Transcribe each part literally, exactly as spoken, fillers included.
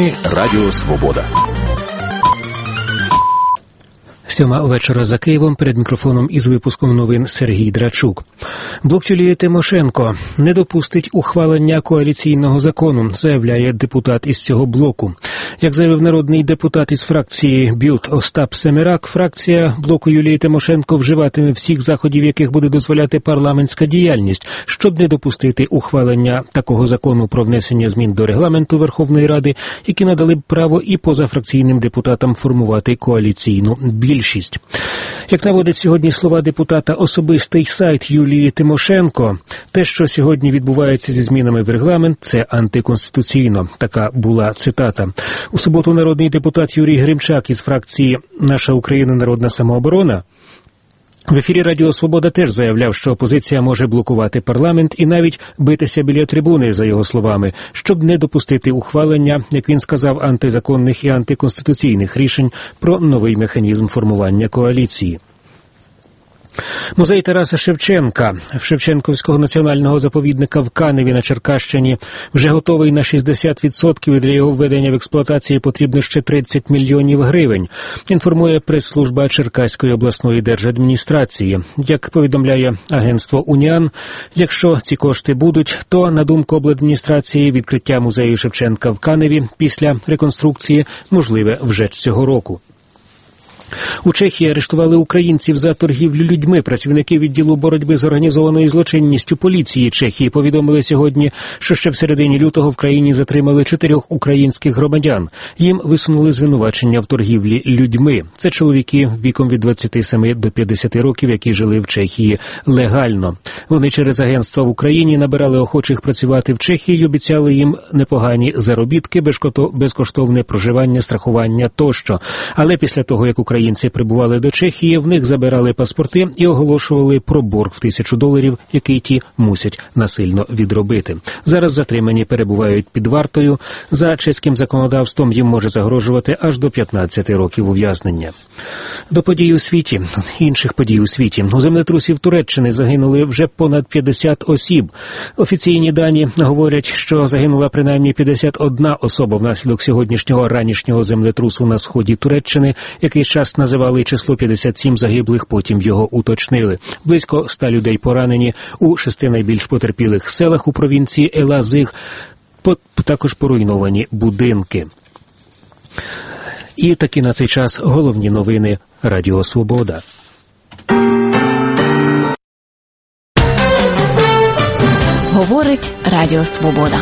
Новини Радіо Свобода. Сьома вечора за Києвом, перед мікрофоном із випуском новин Сергій Драчук. Блок Юлії Тимошенко не допустить ухвалення коаліційного закону, заявляє депутат із цього блоку. Як заявив народний депутат із фракції БЮТ Остап Семерак, фракція блоку Юлії Тимошенко вживатиме всіх заходів, яких буде дозволяти парламентська діяльність, щоб не допустити ухвалення такого закону про внесення змін до регламенту Верховної Ради, які надали б право і позафракційним депутатам формувати коаліційну більшість. Як наводить сьогодні слова депутата особистий сайт Юлії Тимошенко, те, що сьогодні відбувається зі змінами в регламент, це антиконституційно. Така була цитата. У суботу народний депутат Юрій Гримчак із фракції «Наша Україна. Народна самооборона» в ефірі Радіо Свобода теж заявляв, що опозиція може блокувати парламент і навіть битися біля трибуни, за його словами, щоб не допустити ухвалення, як він сказав, антизаконних і антиконституційних рішень про новий механізм формування коаліції. Музей Тараса Шевченка Шевченківського національного заповідника в Каневі на Черкащині вже готовий на шістдесят відсотків, і для його введення в експлуатацію потрібно ще тридцять мільйонів гривень, інформує прес-служба Черкаської обласної держадміністрації. Як повідомляє агентство «Уніан», якщо ці кошти будуть, то, на думку обладміністрації, відкриття музею Шевченка в Каневі після реконструкції можливе вже цього року. У Чехії арештували українців за торгівлю людьми. Працівники відділу боротьби з організованою злочинністю поліції Чехії повідомили сьогодні, що ще в середині лютого в країні затримали чотирьох українських громадян. Їм висунули звинувачення в торгівлі людьми. Це чоловіки віком від двадцяти семи до п'ятдесяти років, які жили в Чехії легально. Вони через агентства в Україні набирали охочих працювати в Чехії і обіцяли їм непогані заробітки, безкоштовне проживання, страхування тощо. Але після того, як Україна Українці прибували до Чехії, в них забирали паспорти і оголошували про борг в тисячу доларів, який ті мусять насильно відробити. Зараз затримані перебувають під вартою. За чеським законодавством їм може загрожувати аж до п'ятнадцяти років ув'язнення. До подій у світі, інших подій у світі. У землетрусі в Туреччині загинули вже понад п'ятдесят осіб. Офіційні дані говорять, що загинула принаймні п'ятдесят одна особа внаслідок сьогоднішнього ранішнього землетрусу на сході Туреччини, який час називали число п'ятдесят сім загиблих, потім його уточнили. Близько ста людей поранені у шести найбільш потерпілих селах у провінції Елазиг, також поруйновані будинки. І такі на цей час головні новини Радіо Свобода. Говорить Радіо Свобода.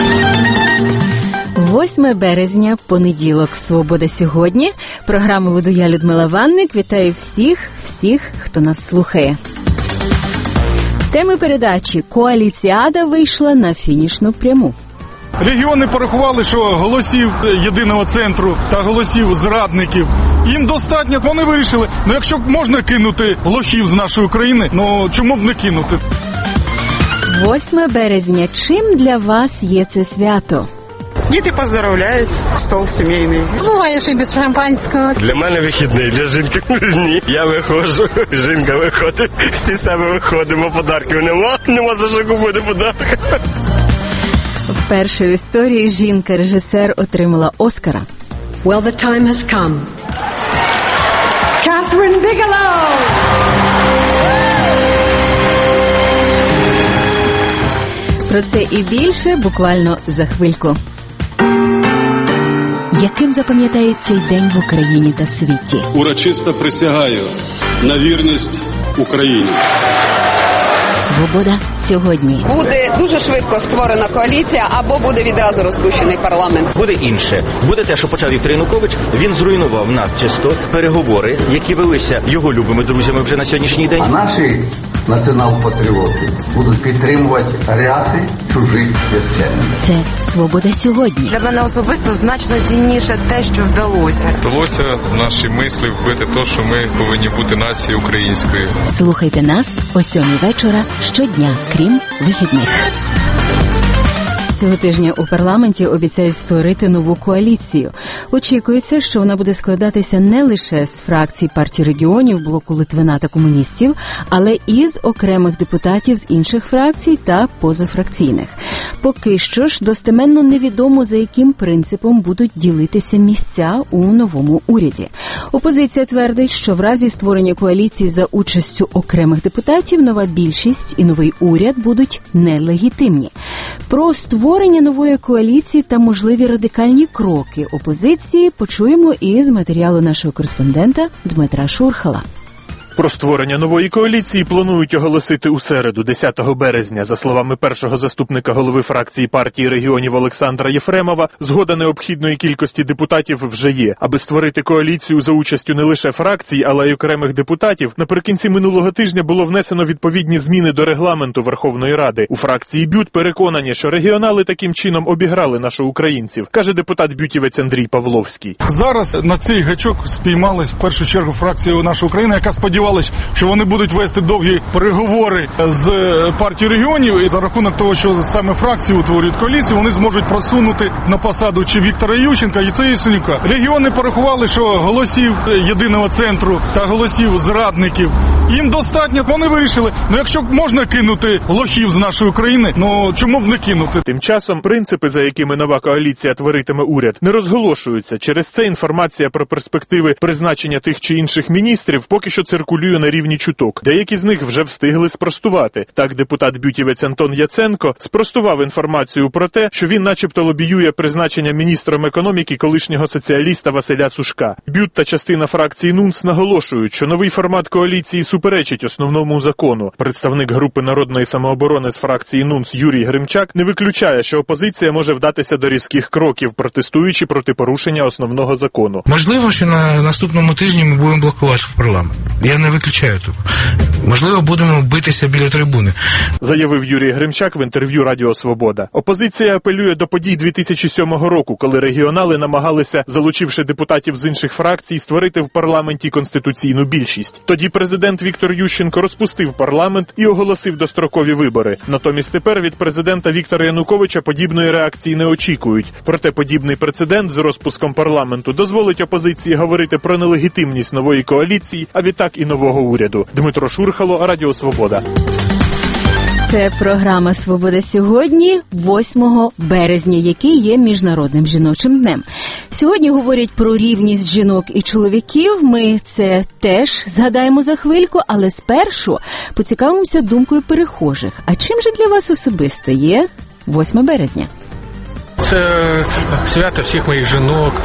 восьме березня, понеділок, «Свобода сьогодні». Програму веду я, Людмила Ванник. Вітаю всіх, всіх, хто нас слухає. Теми передачі. Коаліціада вийшла на фінішну пряму. Регіони порахували, що голосів єдиного центру та голосів зрадників їм достатньо. Вони вирішили, ну якщо можна кинути лохів з нашої країни, ну чому б не кинути? восьме березня. Чим для вас є це свято? Діти поздравляють, стол сімейний. Буває, що й без шампанського. Для мене вихідний, для жінки ні. Я виходжу, жінка виходить, всі себе виходимо, подарків нема, нема за що купити подарки. Вперше в історії жінка-режисер отримала Оскара. Well, the time has come. Catherine Bigelow! Про це і більше буквально за хвильку. Яким запам'ятають цей день в Україні та світі? Урочисто присягаю на вірність Україні. Свобода сьогодні. Буде дуже швидко створена коаліція або буде відразу розпущений парламент. Буде інше. Буде те, що почав Віктор Янукович. Він зруйнував начисто переговори, які велися його любими друзями вже на сьогоднішній день. А наші націонал-патріоти будуть підтримувати ряси чужих священників. Це «Свобода сьогодні». Для мене особисто значно цінніше те, що вдалося. Вдалося в наші мислі вбити те, що ми повинні бути нацією українською. Слухайте нас о сьомій вечора щодня, крім вихідних. Цього тижня у парламенті обіцяють створити нову коаліцію. Очікується, що вона буде складатися не лише з фракцій партії регіонів, блоку Литвина та комуністів, але і з окремих депутатів з інших фракцій та позафракційних. Поки що ж достеменно невідомо, за яким принципом будуть ділитися місця у новому уряді. Опозиція твердить, що в разі створення коаліції за участю окремих депутатів нова більшість і новий уряд будуть нелегітимні. Про створення нової коаліції та можливі радикальні кроки опозиції почуємо із матеріалу нашого кореспондента Дмитра Шурхала. Про створення нової коаліції планують оголосити у середу, десятого березня. За словами першого заступника голови фракції партії регіонів Олександра Єфремова, згода необхідної кількості депутатів вже є. Аби створити коаліцію за участю не лише фракцій, але й окремих депутатів, наприкінці минулого тижня було внесено відповідні зміни до регламенту Верховної Ради. У фракції БЮТ переконані, що регіонали таким чином обіграли наших українців, каже депутат бютівець Андрій Павловський. Зараз на цей гачок спіймалась в першу чергу фракція «Наша Україна», яка сподівалася, що вони будуть вести довгі переговори з партією регіонів, і за рахунок того, що саме фракції утворюють коаліцію, вони зможуть просунути на посаду чи Віктора Ющенка, і це Яценюка. Регіони порахували, що голосів єдиного центру та голосів зрадників їм достатньо. Вони вирішили, ну якщо можна кинути лохів з нашої країни, ну чому б не кинути? Тим часом принципи, за якими нова коаліція творитиме уряд, не розголошуються. Через це інформація про перспективи призначення тих чи інших міністрів поки що циркулює на рівні чуток. Деякі з них вже встигли спростувати. Так, депутат-бютівець Антон Яценко спростував інформацію про те, що він начебто лобіює призначення міністром економіки колишнього соціаліста Василя Цушка. Бют та частина фракції НУНС наголошують, що новий формат коаліції суперечить основному закону. Представник групи народної самооборони з фракції НУНС Юрій Гримчак не виключає, що опозиція може вдатися до різких кроків, протестуючи проти порушення основного закону. Можливо, що на наступному тижні ми будемо блокувати парламент. Я не виключаю тут. Можливо, будемо битися біля трибуни. Заявив Юрій Гримчак в інтерв'ю Радіо Свобода. Опозиція апелює до подій дві тисячі сьомого року, коли регіонали намагалися, залучивши депутатів з інших фракцій, створити в парламенті конституційну більшість. Тоді президент Віктор Ющенко розпустив парламент і оголосив дострокові вибори. Натомість тепер від президента Віктора Януковича подібної реакції не очікують. Проте подібний прецедент з розпуском парламенту дозволить опозиції говорити про нелегітимність нової коаліції, а відтак і нового уряду. Дмитро Шурхало, Радіо Свобода. Це програма «Свобода сьогодні», восьмого березня, який є Міжнародним жіночим днем. Сьогодні говорять про рівність жінок і чоловіків. Ми це теж згадаємо за хвильку, але спершу поцікавимося думкою перехожих. А чим же для вас особисто є восьме березня? Це свято всіх моїх жінок,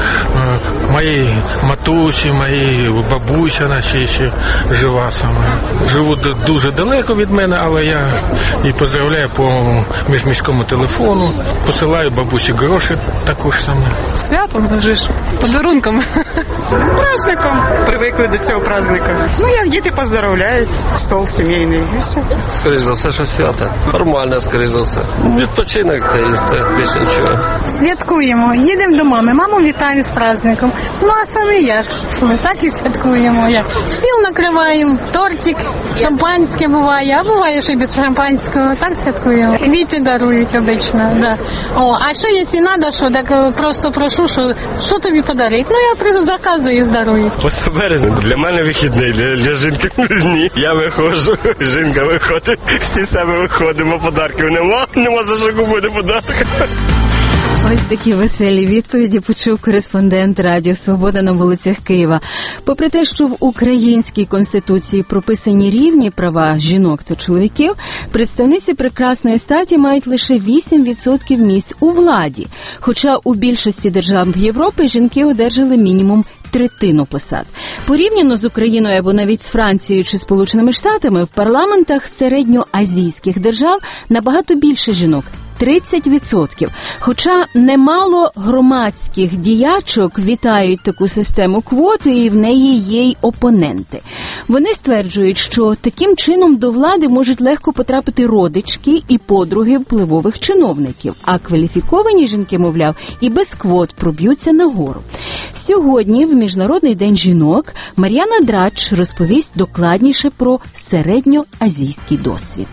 моєї матусі, моєї бабусі, вона ще, ще жива сама. Живуть дуже далеко від мене, але я її поздравляю по міжміському телефону, посилаю бабусі гроші також саме. Святом, вже ж, подарунком, праздником. Привикли до цього праздника. Ну, як діти поздравляють, стол сімейний і все. Скоріше за все, що свято. Нормально, скоріше за все. Відпочинок та і все, більше нічого. Святкуємо, їдемо до мами, маму вітаю з праздником. Ну, а самі як? Так і святкуємо. Як? Стіл накриваємо, тортик, шампанське буває, а буває, що і без шампанського. Так святкуємо. Квіти дарують обично, да. О, а що, якщо треба, що, так просто прошу, що, що тобі подарити? Ну, я приходжу, заказую, здарую. восьме березня для мене вихідний, для, для жінки ні. Я виходжу, жінка виходить, всі себе виходимо, подарків нема, нема за що купити подарки. Ось такі веселі відповіді почув кореспондент Радіо Свобода на вулицях Києва. Попри те, що в українській конституції прописані рівні права жінок та чоловіків, представниці прекрасної статі мають лише вісім відсотків місць у владі. Хоча у більшості держав Європи жінки одержали мінімум третину посад. Порівняно з Україною або навіть з Францією чи Сполученими Штатами, в парламентах середньоазійських держав набагато більше жінок – тридцять відсотків. Хоча немало громадських діячок вітають таку систему квоти, і в неї є й опоненти. Вони стверджують, що таким чином до влади можуть легко потрапити родички і подруги впливових чиновників, а кваліфіковані жінки, мовляв, і без квот проб'ються нагору. Сьогодні, в Міжнародний день жінок, Мар'яна Драч розповість докладніше про середньоазійський досвід.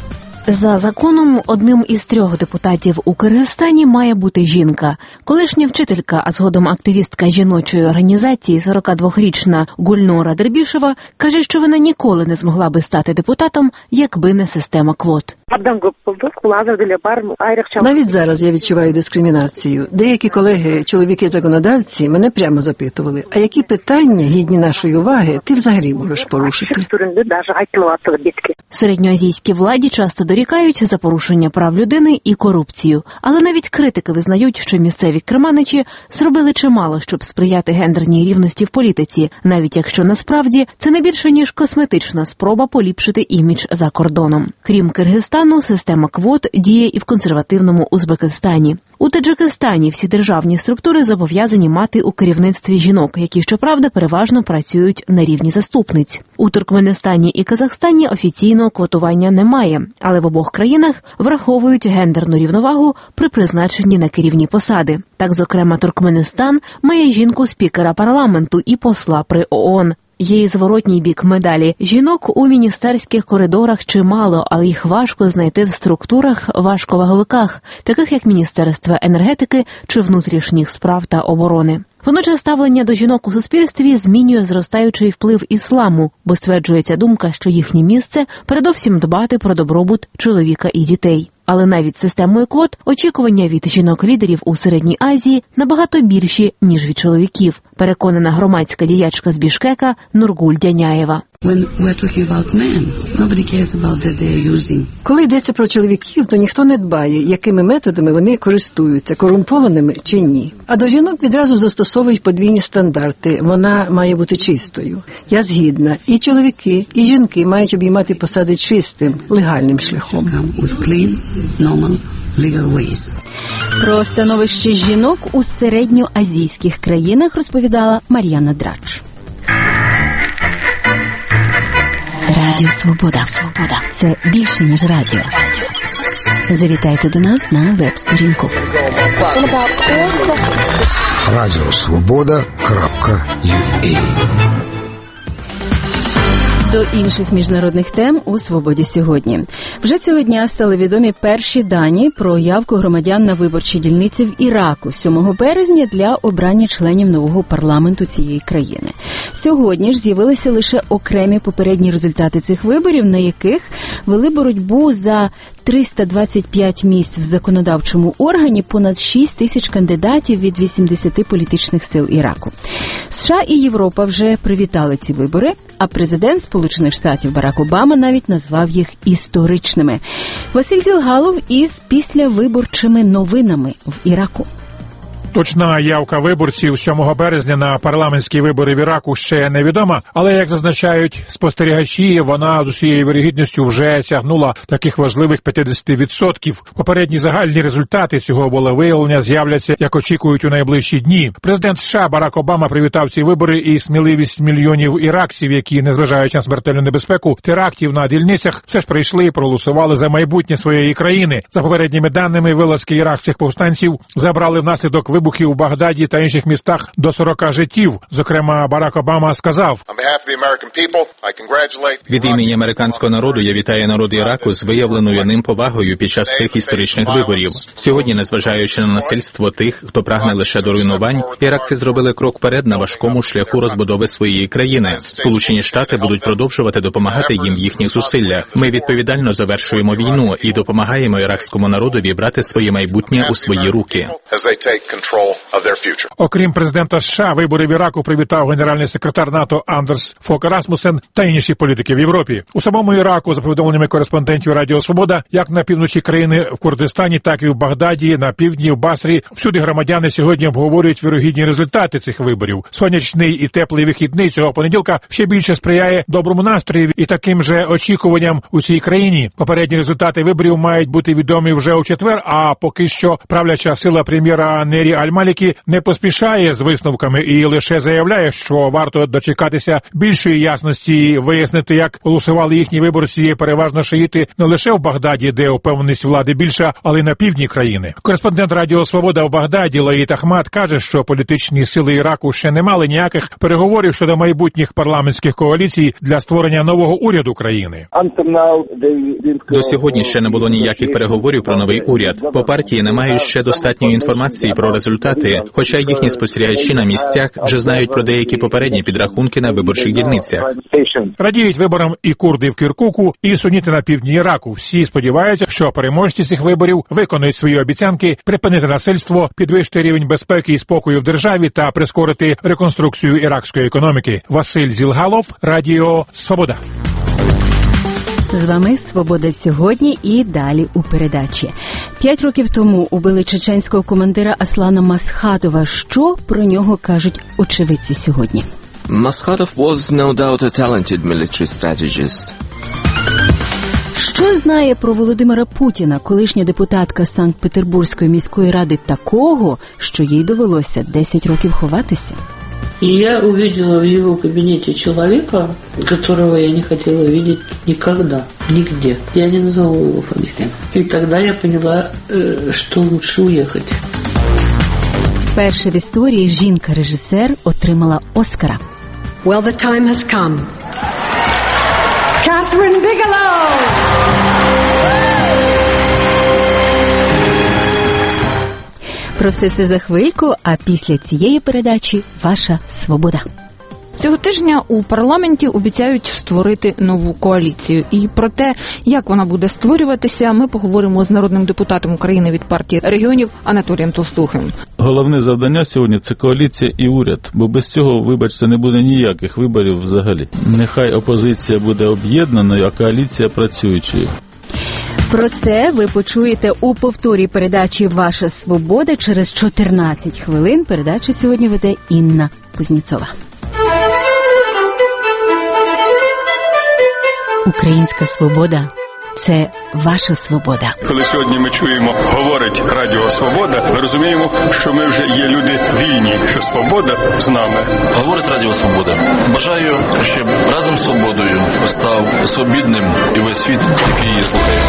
За законом, одним із трьох депутатів у Киргизстані має бути жінка. Колишня вчителька, а згодом активістка жіночої організації, сорокадвохрічна Гульнора Дербішева, каже, що вона ніколи не змогла би стати депутатом, якби не система квот. Навіть зараз я відчуваю дискримінацію. Деякі колеги, чоловіки-законодавці, мене прямо запитували, а які питання, гідні нашої уваги, ти взагалі можеш порушити? Середньоазійській владі часто дорікають за порушення прав людини і корупцію. Але навіть критики визнають, що місцеві керманичі зробили чимало, щоб сприяти гендерній рівності в політиці, навіть якщо насправді це не більше, ніж косметична спроба поліпшити імідж за кордоном. Крім Киргизстану, система квот діє і в консервативному Узбекистані. У Таджикистані всі державні структури зобов'язані мати у керівництві жінок, які, щоправда, переважно працюють на рівні заступниць. У Туркменистані і Казахстані офіційного квотування немає, але в обох країнах враховують гендерну рівновагу при призначенні на керівні посади. Так, зокрема, Туркменистан має жінку-спікера парламенту і посла при ООН. Є і зворотній бік медалі. Жінок у міністерських коридорах чимало, але їх важко знайти в структурах важковаговиках, таких як Міністерство енергетики чи внутрішніх справ та оборони. Водночас ставлення до жінок у суспільстві змінює зростаючий вплив ісламу, бо стверджується думка, що їхнє місце передовсім дбати про добробут чоловіка і дітей. Але навіть системою квот очікування від жінок-лідерів у Середній Азії набагато більші, ніж від чоловіків, переконана громадська діячка з Бішкека Нургуль Дяняєва. Коли йдеться про чоловіків, то ніхто не дбає, якими методами вони користуються, корумпованими чи ні. А до жінок відразу застосовують подвійні стандарти. Вона має бути чистою. Я згідна. І чоловіки, і жінки мають обіймати посади чистим, легальним шляхом. Про становище жінок у середньоазійських країнах розповідала Мар'яна Драч. Радіо Свобода. Свобода. Це більше, ніж радіо. Завітайте до нас на веб-сторінку. радіо свобода крапка ю а. До інших міжнародних тем у «Свободі сьогодні». Вже цього дня стали відомі перші дані про явку громадян на виборчі дільниці в Іраку сьомого березня для обрання членів нового парламенту цієї країни. Сьогодні ж з'явилися лише окремі попередні результати цих виборів, на яких вели боротьбу за триста двадцять п'ять місць в законодавчому органі, понад шість тисяч кандидатів від вісімдесяти політичних сил Іраку. США і Європа вже привітали ці вибори, а президент Сполучених Штатів Барак Обама навіть назвав їх історичними. Василь Зілгалов із післявиборчими новинами в Іраку. Точна явка виборців сьомого березня на парламентські вибори в Іраку ще невідома, але, як зазначають спостерігачі, вона з усією вірогідністю вже сягнула таких важливих п'ятдесят відсотків. Попередні загальні результати цього волевиявлення з'являться, як очікують, у найближчі дні. Президент США Барак Обама привітав ці вибори і сміливість мільйонів іракців, які, незважаючи на смертельну небезпеку терактів на дільницях, все ж прийшли і проголосували за майбутнє своєї країни. За попередніми даними, вилазки іракських повстанців забрали внаслідок вибухів у Багдаді та інших містах до сорока життів. Зокрема, Барак Обама сказав: від імені американського народу я вітаю народ Іраку з виявленою ним повагою під час цих історичних виборів. Сьогодні, незважаючи на насильство тих, хто прагне лише до руйнувань, іракці зробили крок вперед на важкому шляху розбудови своєї країни. Сполучені Штати будуть продовжувати допомагати їм в їхніх зусиллях. Ми відповідально завершуємо війну і допомагаємо іракському народові брати своє майбутнє у свої руки. Окрім президента США, вибори в Іраку привітав генеральний секретар НАТО Андерс Фок Расмусен та інші політики в Європі. У самому Іраку, за повідомленнями кореспондентів Радіо Свобода, як на півночі країни в Курдистані, так і в Багдаді, на півдні, в Басрі, всюди громадяни сьогодні обговорюють вірогідні результати цих виборів. Сонячний і теплий вихідний цього понеділка ще більше сприяє доброму настрою і таким же очікуванням у цій країні. Попередні результати виборів мають бути відомі вже у четвер, а поки що правляча сила прем'єра Нері Аль-Малікі не поспішає з висновками і лише заявляє, що варто дочекатися більшої ясності і вияснити, як голосували їхні виборці, переважно шиїти, не лише в Багдаді, де упевненість влади більша, але й на півдні країни. Кореспондент Радіо Свобода в Багдаді Лаїд Ахмад каже, що політичні сили Іраку ще не мали ніяких переговорів щодо майбутніх парламентських коаліцій для створення нового уряду країни. До сьогодні ще не було ніяких переговорів про новий уряд. По партії не мають ще достатньої інформації про результати результати, хоча їхні спостерігачі на місцях вже знають про деякі попередні підрахунки на виборчих дільницях. Радіють виборам і курди в Кіркуку, і суніти на півдні Іраку. Всі сподіваються, що переможці цих виборів виконують свої обіцянки припинити насильство, підвищити рівень безпеки і спокою в державі та прискорити реконструкцію іракської економіки. Василь Зілгалов, Радіо Свобода. З вами «Свобода сьогодні» і далі у передачі. П'ять років тому убили чеченського командира Аслана Масхадова. Що про нього кажуть очевидці сьогодні? Maskhadov was no doubt a talented military strategist. Що знає про Володимира Путіна колишня депутатка Санкт-Петербурзької міської ради такого, що їй довелося десять років ховатися? И я увидела в его кабинете человека, которого я не хотела видеть никогда, нигде. Я не назову его фамилию. И тогда я поняла, что лучше уехать. Перша в історії жінка-режисер отримала Оскара. Well, the time has come. Catherine Bigelow! Про все це за хвильку, а після цієї передачі «Ваша свобода». Цього тижня у парламенті обіцяють створити нову коаліцію. І про те, як вона буде створюватися, ми поговоримо з народним депутатом України від партії регіонів Анатолієм Толстухим. Головне завдання сьогодні – це коаліція і уряд, бо без цього, вибачте, не буде ніяких виборів взагалі. Нехай опозиція буде об'єднаною, а коаліція працюючою. Про це ви почуєте у повторі передачі «Ваша свобода» через чотирнадцять хвилин. Передачу сьогодні веде Інна Кузніцова. Українська свобода – це ваша свобода. Коли сьогодні ми чуємо, говорить Радіо Свобода, ми розуміємо, що ми вже є люди вільні, що свобода з нами. Говорить Радіо Свобода. Бажаю, щоб разом з свободою став свобідним і весь світ, який її слухає.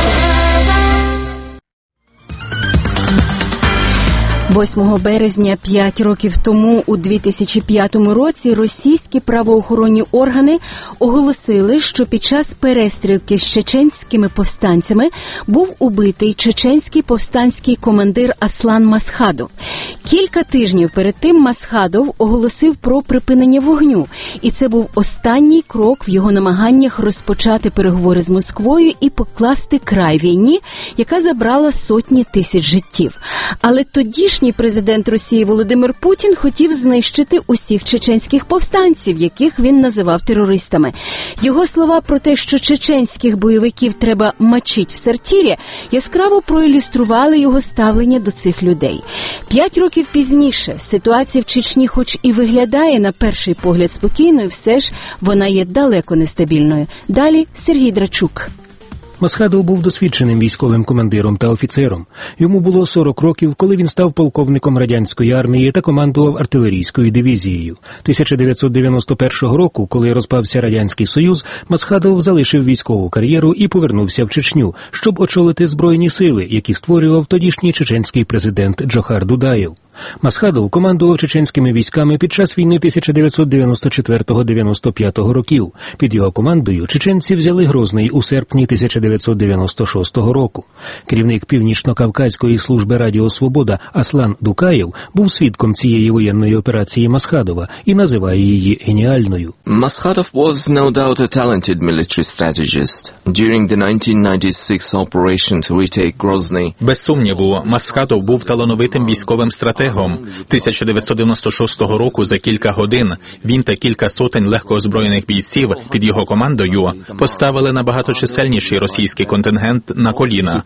восьмого березня п'ять років тому, у дві тисячі п'ятому році, російські правоохоронні органи оголосили, що під час перестрілки з чеченськими повстанцями був убитий чеченський повстанський командир Аслан Масхадов. Кілька тижнів перед тим Масхадов оголосив про припинення вогню, і це був останній крок в його намаганнях розпочати переговори з Москвою і покласти край війні, яка забрала сотні тисяч життів. Але тоді ж президент Росії Володимир Путін хотів знищити усіх чеченських повстанців, яких він називав терористами. Його слова про те, що чеченських бойовиків треба мочить в сортирі, яскраво проілюстрували його ставлення до цих людей. П'ять років пізніше ситуація в Чечні хоч і виглядає на перший погляд спокійною, все ж вона є далеко нестабільною. Далі Сергій Драчук. Масхадов був досвідченим військовим командиром та офіцером. Йому було сорок років, коли він став полковником радянської армії та командував артилерійською дивізією. тисяча дев'ятсот дев'яносто першого року, коли розпався Радянський Союз, Масхадов залишив військову кар'єру і повернувся в Чечню, щоб очолити збройні сили, які створював тодішній чеченський президент Джохар Дудаєв. Масхадов командував чеченськими військами під час війни тисяча дев'ятсот дев'яносто четвертого - дев'яносто п'ятого років. Під його командою чеченці взяли Грозний у серпні тисяча дев'ятсот дев'яносто шостого року. Керівник Північно-Кавказької служби Радіо Свобода Аслан Дукаєв був свідком цієї воєнної операції Масхадова і називає її геніальною. Maskhadov was no doubt a talented military strategist. During the nineteen ninety-six operation to retake Grozny. Без сумніву, Масхадов був талановитим військовим стратегом. тисяча дев'ятсот дев'яносто шостого року за кілька годин він та кілька сотень легкоозброєних бійців під його командою поставили набагато чисельніший російський контингент на коліна.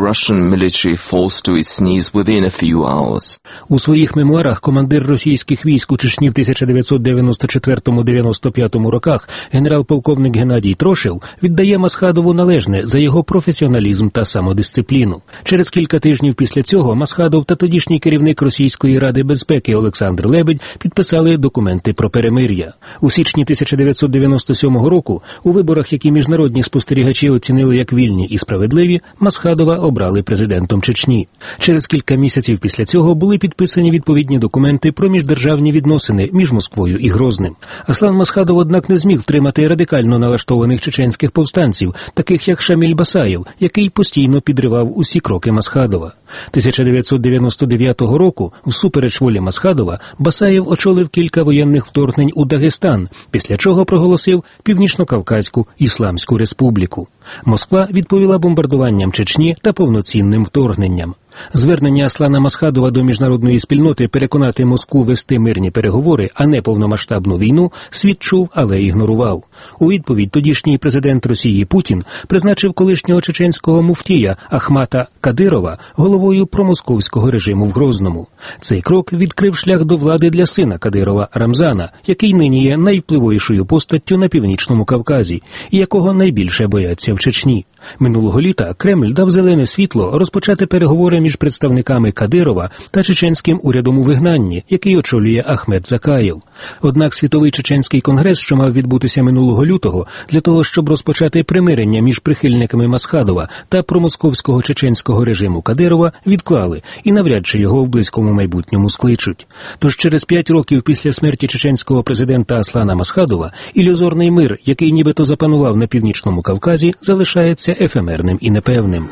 У своїх мемуарах командир російських військ у Чечні в тисяча дев'ятсот дев'яносто четвертому - дев'яносто п'ятому роках генерал-полковник Геннадій Трошев віддає Масхадову належне за його професіоналізм та самодисципліну. Через кілька тижнів після цього Масхадов та тодішній керівник Російської Ради безпеки Олександр Лебедь підписали документи про перемир'я. У січні тисяча дев'ятсот дев'яносто сьомого року у виборах, які міжнародні спостерігачі оцінили як вільні і справедливі, Масхадова обрали президентом Чечні. Через кілька місяців після цього були підписані відповідні документи про міждержавні відносини між Москвою і Грозним. Аслан Масхадов, однак, не зміг втримати радикально налаштованих чеченських повстанців, таких як Шаміль Басаєв, який постійно підривав усі кроки Масхадова. тисяча дев'ятсот дев'яносто дев'ятого року всупереч волі Масхадова, Басаєв очолив кілька воєнних вторгнень у Дагестан, після чого проголосив Північно-Кавказьку Ісламську республіку. Москва відповіла бомбардуванням Чечні та повноцінним вторгненням. Звернення Аслана Масхадова до міжнародної спільноти переконати Москву вести мирні переговори, а не повномасштабну війну, світ чув, але ігнорував. У відповідь тодішній президент Росії Путін призначив колишнього чеченського муфтія Ахмата Кадирова головою промосковського режиму в Грозному. Цей крок відкрив шлях до влади для сина Кадирова Рамзана, який нині є найвпливовішою постаттю на Північному Кавказі і якого найбільше бояться в Чечні. Минулого літа Кремль дав зелене світло розпочати переговори між представниками Кадирова та чеченським урядом у вигнанні, який очолює Ахмед Закаєв. Однак Світовий чеченський конгрес, що мав відбутися минулого лютого, для того, щоб розпочати примирення між прихильниками Масхадова та промосковського чеченського режиму Кадирова, відклали і навряд чи його в близькому майбутньому скличуть. Тож через п'ять років після смерті чеченського президента Аслана Масхадова ілюзорний мир, який нібито запанував на Північному Кавказі, залишається ефемерним і непевним.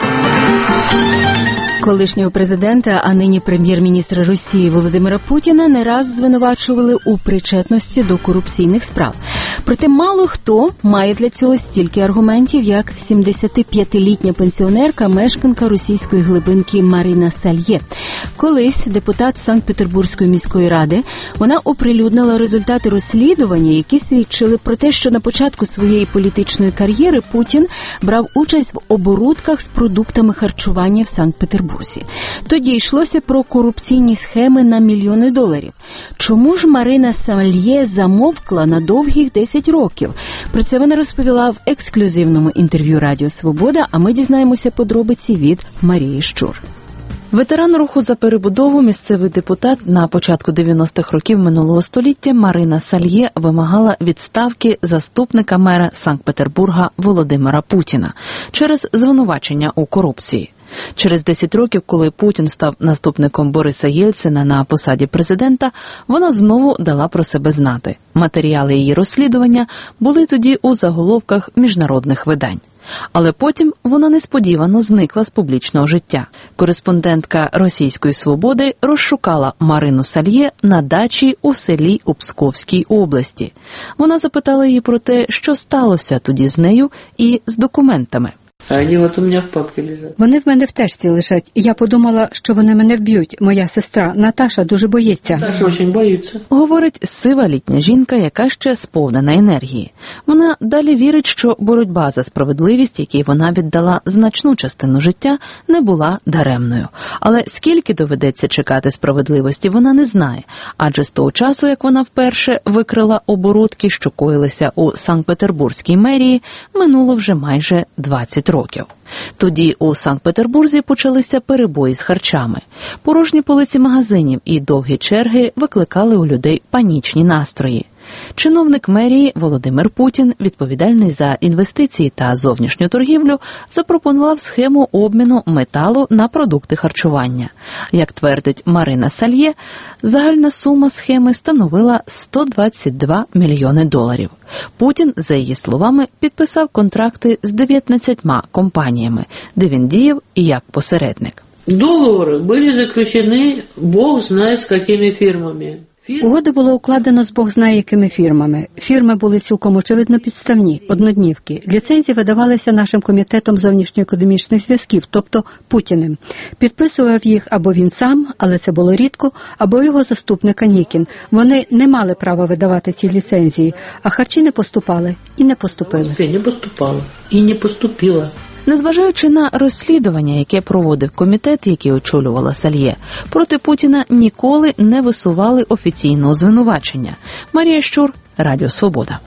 Колишнього президента, а нині прем'єр-міністра Росії Володимира Путіна не раз звинувачували у причетності до корупційних справ. Проте мало хто має для цього стільки аргументів, як сімдесятип'ятилітня пенсіонерка, мешканка російської глибинки Марина Сальє. Колись депутат Санкт-Петербурзької міської ради, вона оприлюднила результати розслідування, які свідчили про те, що на початку своєї політичної кар'єри Путін брав участь в оборудках з продуктами харчування в Санкт-Петербурзі. Тоді йшлося про корупційні схеми на мільйони доларів. Чому ж Марина Сальє замовкла на довгих десять років? Про це вона розповіла в ексклюзивному інтерв'ю Радіо Свобода, а ми дізнаємося подробиці від Марії Щур. Ветеран руху за перебудову, місцевий депутат на початку дев'яностих років минулого століття Марина Сальє вимагала відставки заступника мера Санкт-Петербурга Володимира Путіна через звинувачення у корупції. Через десять років, коли Путін став наступником Бориса Єльцина на посаді президента, вона знову дала про себе знати. Матеріали її розслідування були тоді у заголовках міжнародних видань. Але потім вона несподівано зникла з публічного життя. Кореспондентка «Російської свободи» розшукала Марину Сальє на дачі у селі у Псковській області. Вона запитала її про те, що сталося тоді з нею і з документами. А вони от у мене в папці лежать. Вони в мене в тежці лежать. Я подумала, що вони мене вб'ють. Моя сестра Наташа дуже боїться. Наташа дуже боїться. Говорить сива літня жінка, яка ще сповнена енергії. Вона далі вірить, що боротьба за справедливість, якій вона віддала значну частину життя, не була даремною. Але скільки доведеться чекати справедливості, вона не знає. Адже з того часу, як вона вперше викрила оборудки, що коїлися у Санкт-Петербурзькій мерії, минуло вже майже двадцять років. Тоді у Санкт-Петербурзі почалися перебої з харчами. Порожні полиці магазинів і довгі черги викликали у людей панічні настрої. Чиновник мерії Володимир Путін, відповідальний за інвестиції та зовнішню торгівлю, запропонував схему обміну металу на продукти харчування. Як твердить Марина Сальє, загальна сума схеми становила сто двадцять два мільйони доларів. Путін, за її словами, підписав контракти з дев'ятнадцятьма компаніями, де він діяв і як посередник. Договори були заключені, Бог знає з якими фірмами. Угоду було укладено з Бог знає якими фірмами. Фірми були цілком очевидно підставні, одноднівки. Ліцензії видавалися нашим комітетом зовнішньоекономічних зв'язків, тобто Путіним. Підписував їх або він сам, але це було рідко, або його заступник Анікін. Вони не мали права видавати ці ліцензії, а харчі не поступали і не поступили. Не поступало і не поступило. Незважаючи на розслідування, яке проводив комітет, який очолювала Сальє, проти Путіна ніколи не висували офіційного звинувачення. Марія Щур, Радіо Свобода.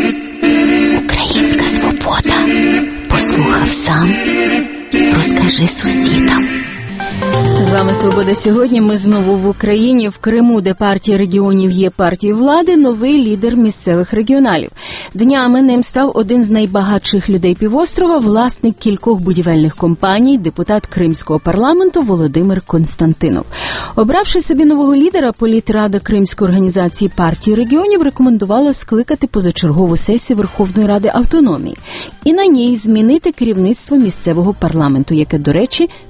Українська свобода. Послухав сам, розкажи сусідам. З вами «Свобода сьогодні». Ми знову в Україні. В Криму, де партія регіонів є партією влади, новий лідер місцевих регіоналів. Днями ним став один з найбагатших людей півострова, власник кількох будівельних компаній, депутат Кримського парламенту Володимир Константинов. Обравши собі нового лідера, політрада Кримської організації партії регіонів рекомендувала скликати позачергову сесію Верховної Ради автономії і на ній змінити керівництво місцевого парламенту, яке, до речі,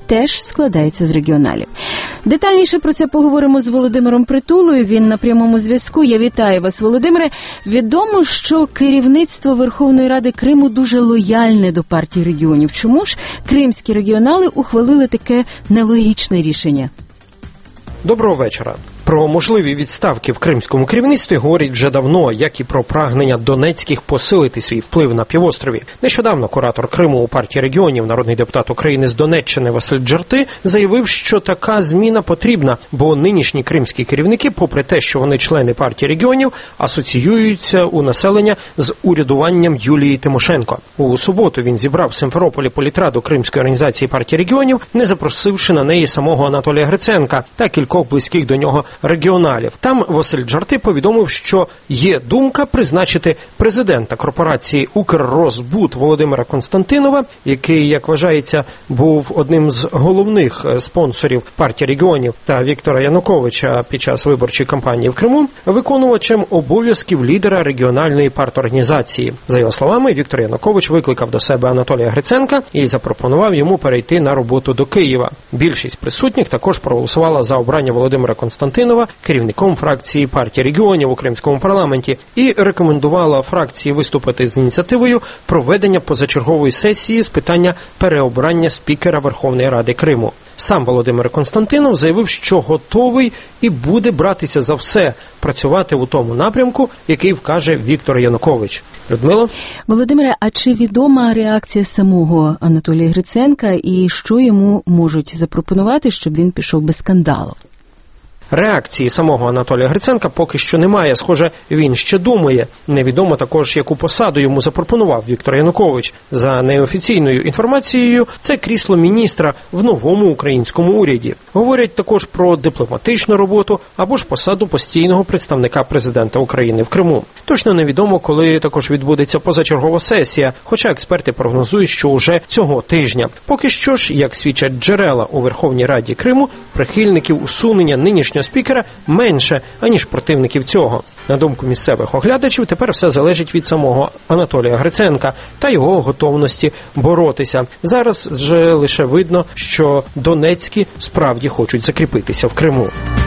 теж складається з регіоналів. Детальніше про це поговоримо з Володимиром Притулою. Він на прямому зв'язку. Я вітаю вас, Володимире. Відомо, що керівництво Верховної Ради Криму дуже лояльне до партії регіонів. Чому ж кримські регіонали ухвалили таке нелогічне рішення? Доброго вечора. Про можливі відставки в кримському керівництві говорять вже давно, як і про прагнення донецьких посилити свій вплив на півострові. Нещодавно куратор Криму у партії регіонів, народний депутат України з Донеччини Василь Джарти, заявив, що така зміна потрібна, бо нинішні кримські керівники, попри те, що вони члени партії регіонів, асоціюються у населення з урядуванням Юлії Тимошенко. У суботу він зібрав в Симферополі політраду Кримської організації партії регіонів, не запросивши на неї самого Анатолія Гриценка та кількох близьких до нього регіоналів. Там Василь Джарти повідомив, що є думка призначити президента корпорації «Укррозбуд» Володимира Константинова, який, як вважається, був одним з головних спонсорів партії регіонів, та Віктора Януковича під час виборчої кампанії в Криму, виконувачем обов'язків лідера регіональної парторганізації. За його словами, Віктор Янукович викликав до себе Анатолія Гриценка і запропонував йому перейти на роботу до Києва. Більшість присутніх також проголосувала за обрання Володимира Константинова керівником фракції партії регіонів у Кримському парламенті і рекомендувала фракції виступити з ініціативою проведення позачергової сесії з питання переобрання спікера Верховної Ради Криму. Сам Володимир Константинов заявив, що готовий і буде братися за все, працювати у тому напрямку, який вкаже Віктор Янукович. Людмило? Володимире, а чи відома реакція самого Анатолія Гриценка і що йому можуть запропонувати, щоб він пішов без скандалу? Реакції самого Анатолія Гриценка поки що немає. Схоже, він ще думає. Невідомо також, яку посаду йому запропонував Віктор Янукович. За неофіційною інформацією, це крісло міністра в новому українському уряді. Говорять також про дипломатичну роботу або ж посаду постійного представника президента України в Криму. Точно невідомо, коли також відбудеться позачергова сесія, хоча експерти прогнозують, що уже цього тижня. Поки що ж, як свідчать джерела у Верховній Раді Криму, прихильників усунення нинішнього спікера менше, аніж противників цього. На думку місцевих оглядачів, тепер все залежить від самого Анатолія Гриценка та його готовності боротися. Зараз вже лише видно, що донецькі справді хочуть закріпитися в Криму.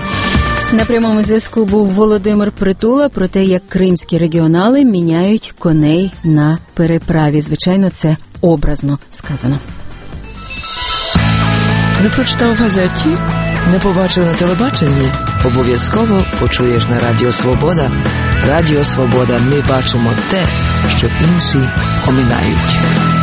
На прямому зв'язку був Володимир Притула про те, як кримські регіонали міняють коней на переправі. Звичайно, це образно сказано. Не прочитав в газеті? Не побачив на телебаченні? Обов'язково почуєш на Радіо Свобода. Радіо Свобода. Ми бачимо те, що інші оминають.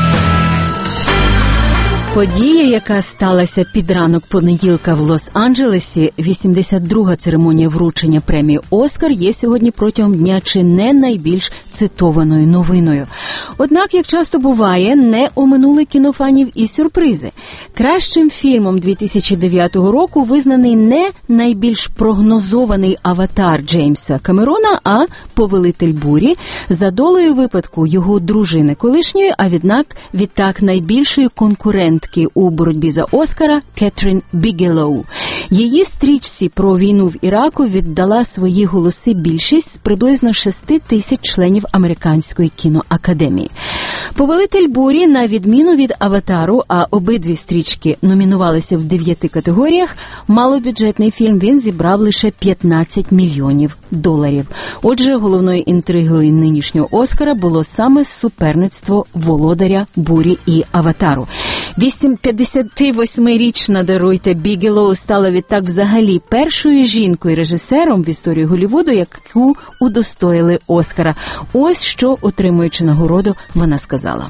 Подія, яка сталася під ранок понеділка в Лос-Анджелесі, вісімдесят друга церемонія вручення премії «Оскар», є сьогодні протягом дня чи не найбільш цитованою новиною. Однак, як часто буває, не оминули кінофанів і сюрпризи. Кращим фільмом дві тисячі дев'ятого року визнаний не найбільш прогнозований «Аватар» Джеймса Камерона, а «Повелитель бурі», за долею випадку його дружини колишньої, а віднак відтак найбільшої конкурентки у боротьбі за Оскара Кетрін Бігелоу. Її стрічці про війну в Іраку віддала свої голоси більшість з приблизно шести тисяч членів Американської кіноакадемії. «Повелитель бурі», на відміну від «Аватару», а обидві стрічки номінувалися в дев'яти категоріях, малобюджетний фільм він зібрав лише п'ятнадцять мільйонів доларів. Отже, головною інтригою нинішнього Оскара було саме суперництво володаря бурі і «Аватару». п'ятдесятивосьмирічна, даруйте, Бігелоу стала відтак взагалі першою жінкою-режисером в історії Голлівуду, яку удостоїли Оскара. Ось що, отримуючи нагороду, вона сказала.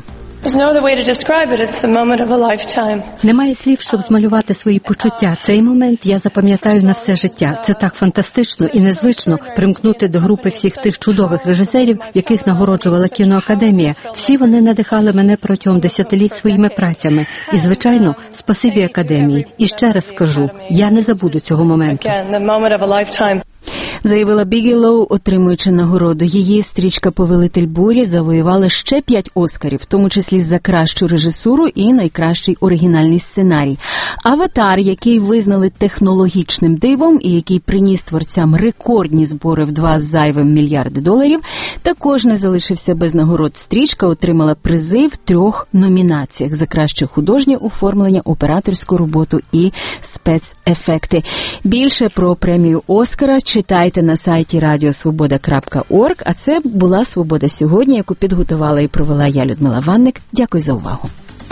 Немає слів, щоб змалювати свої почуття. Цей момент я запам'ятаю на все життя. Це так фантастично і незвично примкнути до групи всіх тих чудових режисерів, яких нагороджувала кіноакадемія. Всі вони надихали мене протягом десятиліть своїми працями. І, звичайно, спасибі академії. І ще раз скажу, я не забуду цього моменту. заявила Бігелоу, отримуючи нагороду. Її стрічка «Повелитель бурі» завоювала ще п'ять Оскарів, в тому числі за кращу режисуру і найкращий оригінальний сценарій. «Аватар», який визнали технологічним дивом і який приніс творцям рекордні збори в два з зайвим мільярди доларів, також не залишився без нагород. Стрічка отримала призи в трьох номінаціях за краще художнє оформлення, операторську роботу і спецефекти. Більше про премію Оскара читайте на сайті радіосвобода крапка орг, а це була «Свобода сьогодні», яку підготувала і провела я, Людмила Ванник. Дякую за увагу.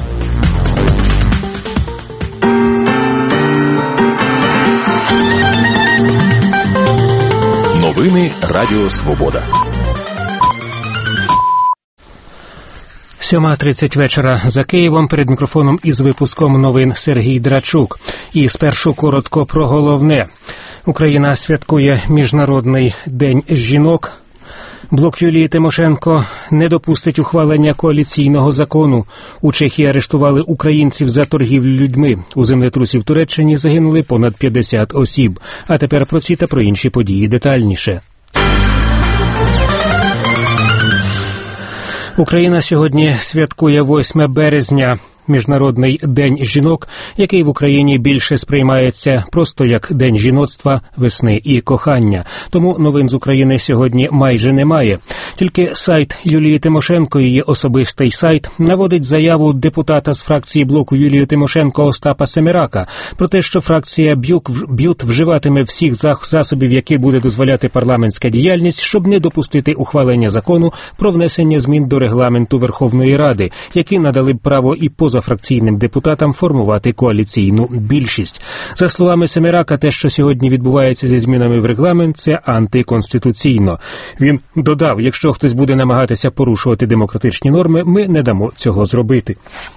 Новини Радіо Свобода. сьома тридцять вечора за Києвом. Перед мікрофоном із випуском новин Сергій Драчук. І спершу коротко про головне. Україна святкує Міжнародний день жінок. Блок Юлії Тимошенко не допустить ухвалення коаліційного закону. У Чехії арештували українців за торгівлю людьми. У землетрусі в Туреччині загинули понад п'ятдесят осіб. А тепер про ці та про інші події детальніше. Україна сьогодні святкує восьме березня. Міжнародний день жінок, який в Україні більше сприймається просто як день жіноцтва, весни і кохання. Тому новин з України сьогодні майже немає. Тільки сайт Юлії Тимошенко, її особистий сайт, наводить заяву депутата з фракції блоку Юлії Тимошенко Остапа Семерака про те, що фракція БЮТ вживатиме всіх засобів, які буде дозволяти парламентська діяльність, щоб не допустити ухвалення закону про внесення змін до регламенту Верховної Ради, які надали б право і поза фракційним депутатам формувати коаліційну більшість. За словами Семерака, те, що сьогодні відбувається зі змінами в регламент, це антиконституційно. Він додав, якщо хтось буде намагатися порушувати демократичні норми, ми не дамо цього зробити.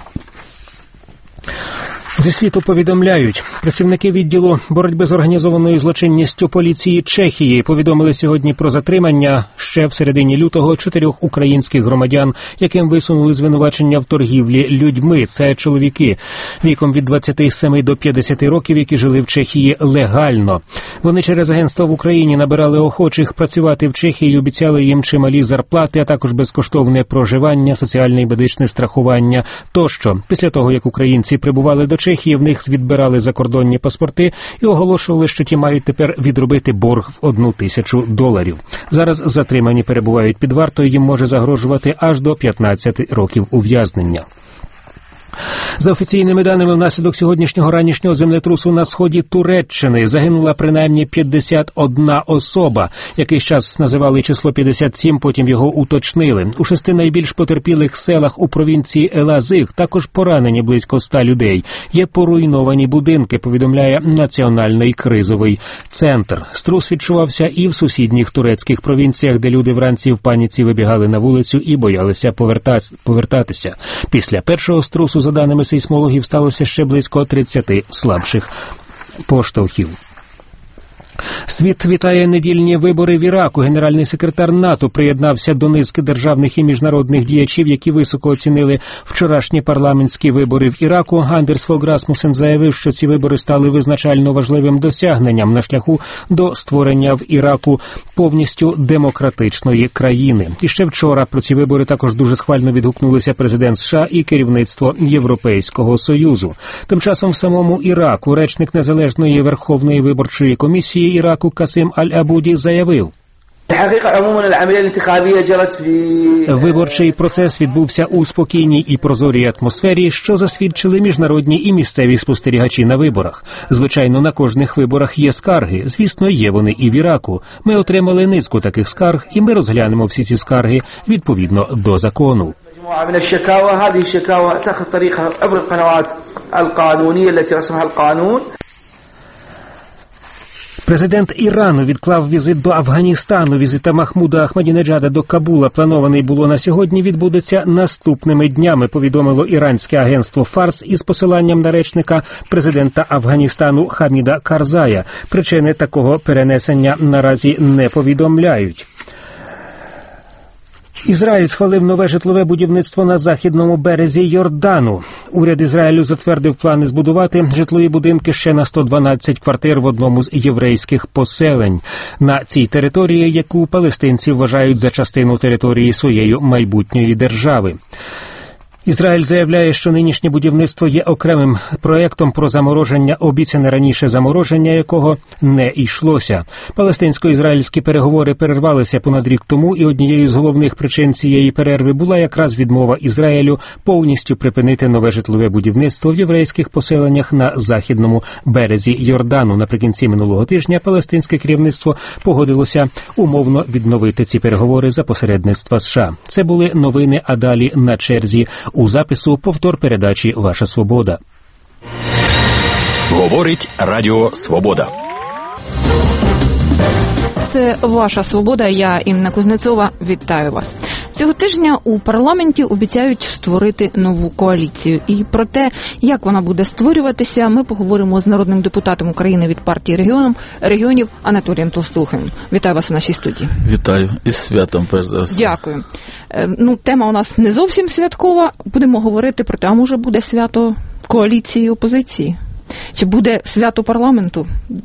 Зі світу повідомляють, працівники відділу боротьби з організованою злочинністю поліції Чехії повідомили сьогодні про затримання ще в середині лютого чотирьох українських громадян, яким висунули звинувачення в торгівлі людьми. Це чоловіки віком від двадцяти семи до п'ятдесяти років, які жили в Чехії легально. Вони через агентство в Україні набирали охочих працювати в Чехії і обіцяли їм чималі зарплати, а також безкоштовне проживання, соціальне і медичне страхування тощо. Після того, як українці прибували до Чехії, в них відбирали закордонні паспорти і оголошували, що ті мають тепер відробити борг в одну тисячу доларів. Зараз затримані перебувають під вартою, їм може загрожувати аж до п'ятнадцяти років ув'язнення. За офіційними даними, внаслідок сьогоднішнього ранішнього землетрусу на сході Туреччини загинула принаймні п'ятдесят одна особа. Якийсь час називали число п'ятдесят сім, потім його уточнили. У шести найбільш потерпілих селах у провінції Елазиг також поранені близько ста людей. Є поруйновані будинки, повідомляє Національний кризовий центр. Струс відчувався і в сусідніх турецьких провінціях, де люди вранці в паніці вибігали на вулицю і боялися повертатися. Після першого струсу, за даними сейсмологів, сталося ще близько тридцяти слабших поштовхів. Світ вітає недільні вибори в Іраку. Генеральний секретар НАТО приєднався до низки державних і міжнародних діячів, які високо оцінили вчорашні парламентські вибори в Іраку. Андерс Фог Расмусен заявив, що ці вибори стали визначально важливим досягненням на шляху до створення в Іраку повністю демократичної країни. І ще вчора про ці вибори також дуже схвально відгукнулися президент США і керівництво Європейського Союзу. Тим часом в самому Іраку речник Незалежної Верховної виборчої комісії Іраку Касим Аль-Абуді заявив: виборчий процес відбувся у спокійній і прозорій атмосфері, що засвідчили міжнародні і місцеві спостерігачі на виборах. Звичайно, на кожних виборах є скарги. Звісно, є вони і в Іраку. Ми отримали низку таких скарг, і ми розглянемо всі ці скарги відповідно до закону. من الشكاوى هذه الشكاوى تأخذ طريقها عبر القنوات القانونية التي رسمها القانون. Президент Ірану відклав візит до Афганістану. Візита Махмуда Ахмадінеджада до Кабула, планований було на сьогодні, відбудеться наступними днями, повідомило іранське агентство Фарс із посиланням на речника президента Афганістану Хаміда Карзая. Причини такого перенесення наразі не повідомляють. Ізраїль схвалив нове житлове будівництво на західному березі Йордану. Уряд Ізраїлю затвердив плани збудувати житлові будинки ще на сто дванадцять квартир в одному з єврейських поселень на цій території, яку палестинці вважають за частину території своєї майбутньої держави. Ізраїль заявляє, що нинішнє будівництво є окремим проєктом про замороження, обіцяне раніше замороження якого не йшлося. Палестинсько-ізраїльські переговори перервалися понад рік тому, і однією з головних причин цієї перерви була якраз відмова Ізраїлю повністю припинити нове житлове будівництво в єврейських поселеннях на західному березі Йордану. Наприкінці минулого тижня палестинське керівництво погодилося умовно відновити ці переговори за посередництва США. Це були новини, а далі на черзі у запису повтор передачі «Ваша свобода». Говорить Радіо Свобода. Це «Ваша свобода». Я, Інна Кузнецова, вітаю вас. Цього тижня у парламенті обіцяють створити нову коаліцію. І про те, як вона буде створюватися, ми поговоримо з народним депутатом України від партії регіоном, регіонів Анатолієм Толстухим. Вітаю вас у нашій студії. Вітаю. Із святом, перш за все. Дякую. Ну, тема у нас не зовсім святкова. Будемо говорити про те, а може буде свято коаліції і опозиції? Чи буде свято парламенту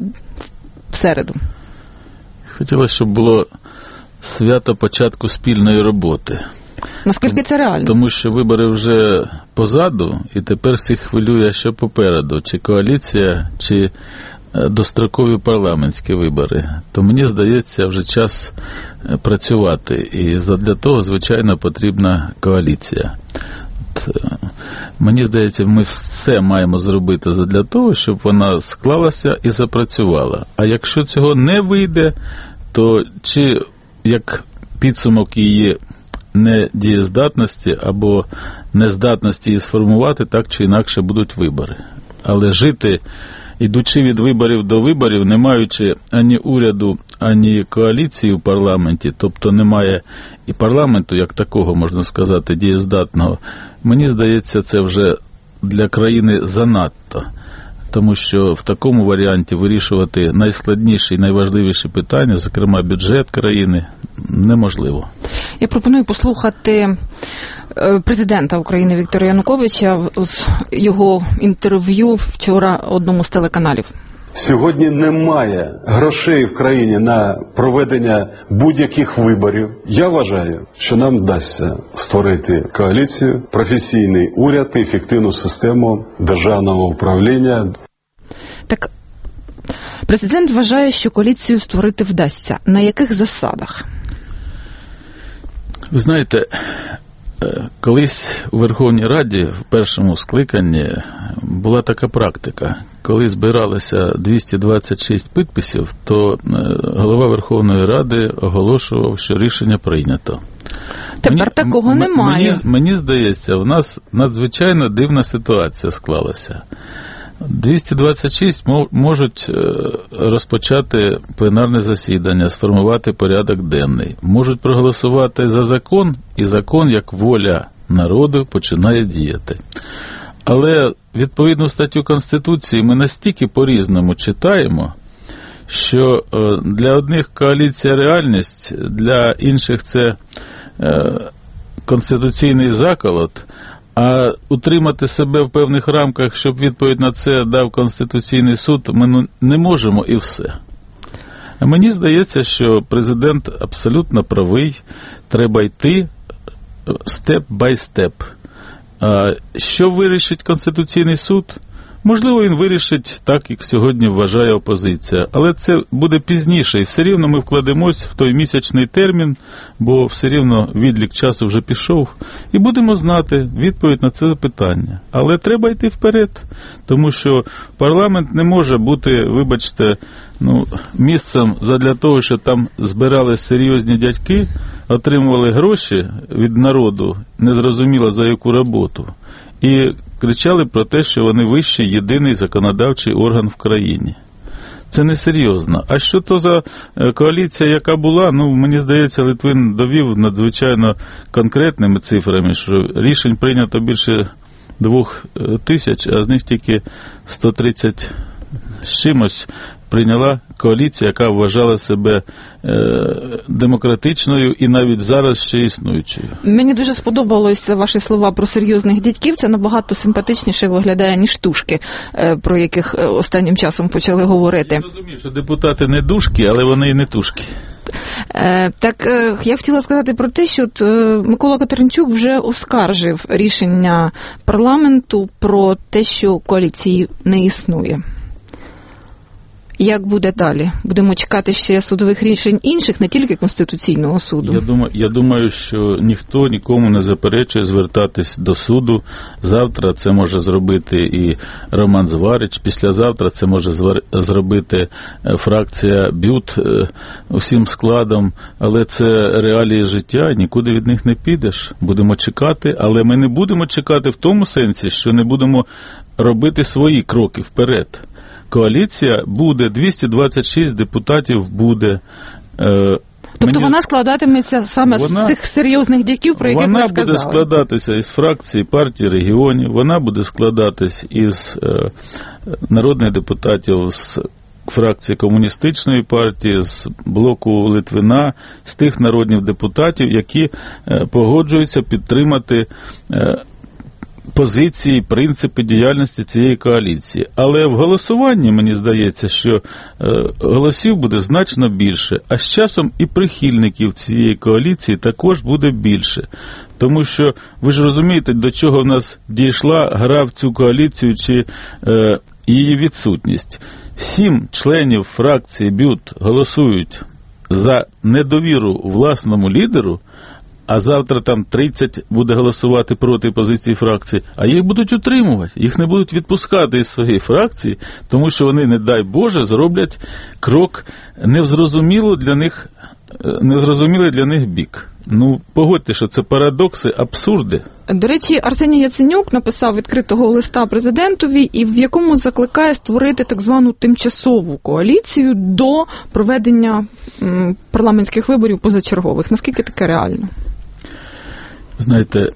в середу? Хотілося, щоб було свято початку спільної роботи. Наскільки це реально? Тому що вибори вже позаду, і тепер всіх хвилює, що попереду. Чи коаліція, чи дострокові парламентські вибори. То мені здається, вже час працювати. І для того, звичайно, потрібна коаліція. От, мені здається, ми все маємо зробити для того, щоб вона склалася і запрацювала. А якщо цього не вийде, то чи як підсумок її недієздатності або нездатності її сформувати, так чи інакше будуть вибори. Але жити, ідучи від виборів до виборів, не маючи ані уряду, ані коаліції у парламенті, тобто немає і парламенту, як такого, можна сказати, дієздатного, мені здається, це вже для країни занадто. Тому що в такому варіанті вирішувати найскладніші і найважливіші питання, зокрема бюджет країни, неможливо. Я пропоную послухати президента України Віктора Януковича з його інтерв'ю вчора одному з телеканалів. Сьогодні немає грошей в країні на проведення будь-яких виборів. Я вважаю, що нам вдасться створити коаліцію, професійний уряд і ефективну систему державного управління. Так, президент вважає, що коаліцію створити вдасться. На яких засадах? Ви знаєте, колись у Верховній Раді в першому скликанні була така практика. Коли збиралося двісті двадцять шість підписів, то голова Верховної Ради оголошував, що рішення прийнято. Тепер мені, такого м- немає. Мені, мені здається, в нас надзвичайно дивна ситуація склалася. двісті двадцять шість можуть розпочати пленарне засідання, сформувати порядок денний. Можуть проголосувати за закон, і закон, як воля народу, починає діяти. Але відповідну статтю Конституції ми настільки по-різному читаємо, що для одних коаліція – реальність, для інших – це конституційний заколот, а утримати себе в певних рамках, щоб відповідь на це дав Конституційний суд, ми не можемо і все. Мені здається, що президент абсолютно правий, треба йти степ-бай-степ. Що вирішить Конституційний суд? Можливо, він вирішить так, як сьогодні вважає опозиція. Але це буде пізніше, і все рівно ми вкладемось в той місячний термін, бо все рівно відлік часу вже пішов, і будемо знати відповідь на це питання. Але треба йти вперед, тому що парламент не може бути, вибачте, ну, місцем задля того, що там збирались серйозні дядьки, отримували гроші від народу, незрозуміло за яку роботу, і кричали про те, що вони вищий, єдиний законодавчий орган в країні. Це несерйозно. А що то за коаліція, яка була, ну, мені здається, Литвин довів надзвичайно конкретними цифрами, що рішень прийнято більше двох тисяч, а з них тільки сто тридцять з чимось прийняла коаліція, яка вважала себе е, демократичною і навіть зараз ще існуючою. Мені дуже сподобалися ваші слова про серйозних дядьків. Це набагато симпатичніше виглядає, ніж тушки, е, про яких останнім часом почали говорити. Я розумію, що депутати не душки, але вони і не тушки. Е, так, е, я хотіла сказати про те, що от, е, Микола Катеринчук вже оскаржив рішення парламенту про те, що коаліції не існує. Як буде далі? Будемо чекати ще судових рішень інших, не тільки Конституційного суду? Я думаю, я думаю, що ніхто нікому не заперечує звертатись до суду. Завтра це може зробити і Роман Зварич, післязавтра це може зробити фракція БЮТ усім складом, але це реалії життя, нікуди від них не підеш. Будемо чекати, але ми не будемо чекати в тому сенсі, що не будемо робити свої кроки вперед. Коаліція буде, двісті двадцять шість депутатів буде. Е, тобто мені... вона складатиметься саме вона... з цих серйозних дяків, про яких вона ви сказали? Вона буде складатися із фракції партії регіонів, вона буде складатись із е, народних депутатів з фракції комуністичної партії, з блоку Литвина, з тих народних депутатів, які е, погоджуються підтримати е, позиції, принципи діяльності цієї коаліції. Але в голосуванні, мені здається, що е, голосів буде значно більше, а з часом і прихильників цієї коаліції також буде більше. Тому що, ви ж розумієте, до чого в нас дійшла гра в цю коаліцію чи е, її відсутність. Сім членів фракції БЮТ голосують за недовіру власному лідеру, а завтра там тридцять буде голосувати проти позиції фракції, а їх будуть утримувати, їх не будуть відпускати із своєї фракції, тому що вони, не дай Боже, зроблять крок невзрозуміло для них, незрозумілий для них бік. Ну, погодьте, що це парадокси, абсурди. До речі, Арсеній Яценюк написав відкритого листа президентові, і в якому закликає створити так звану тимчасову коаліцію до проведення м, парламентських виборів позачергових. Наскільки таке реально? Знаєте,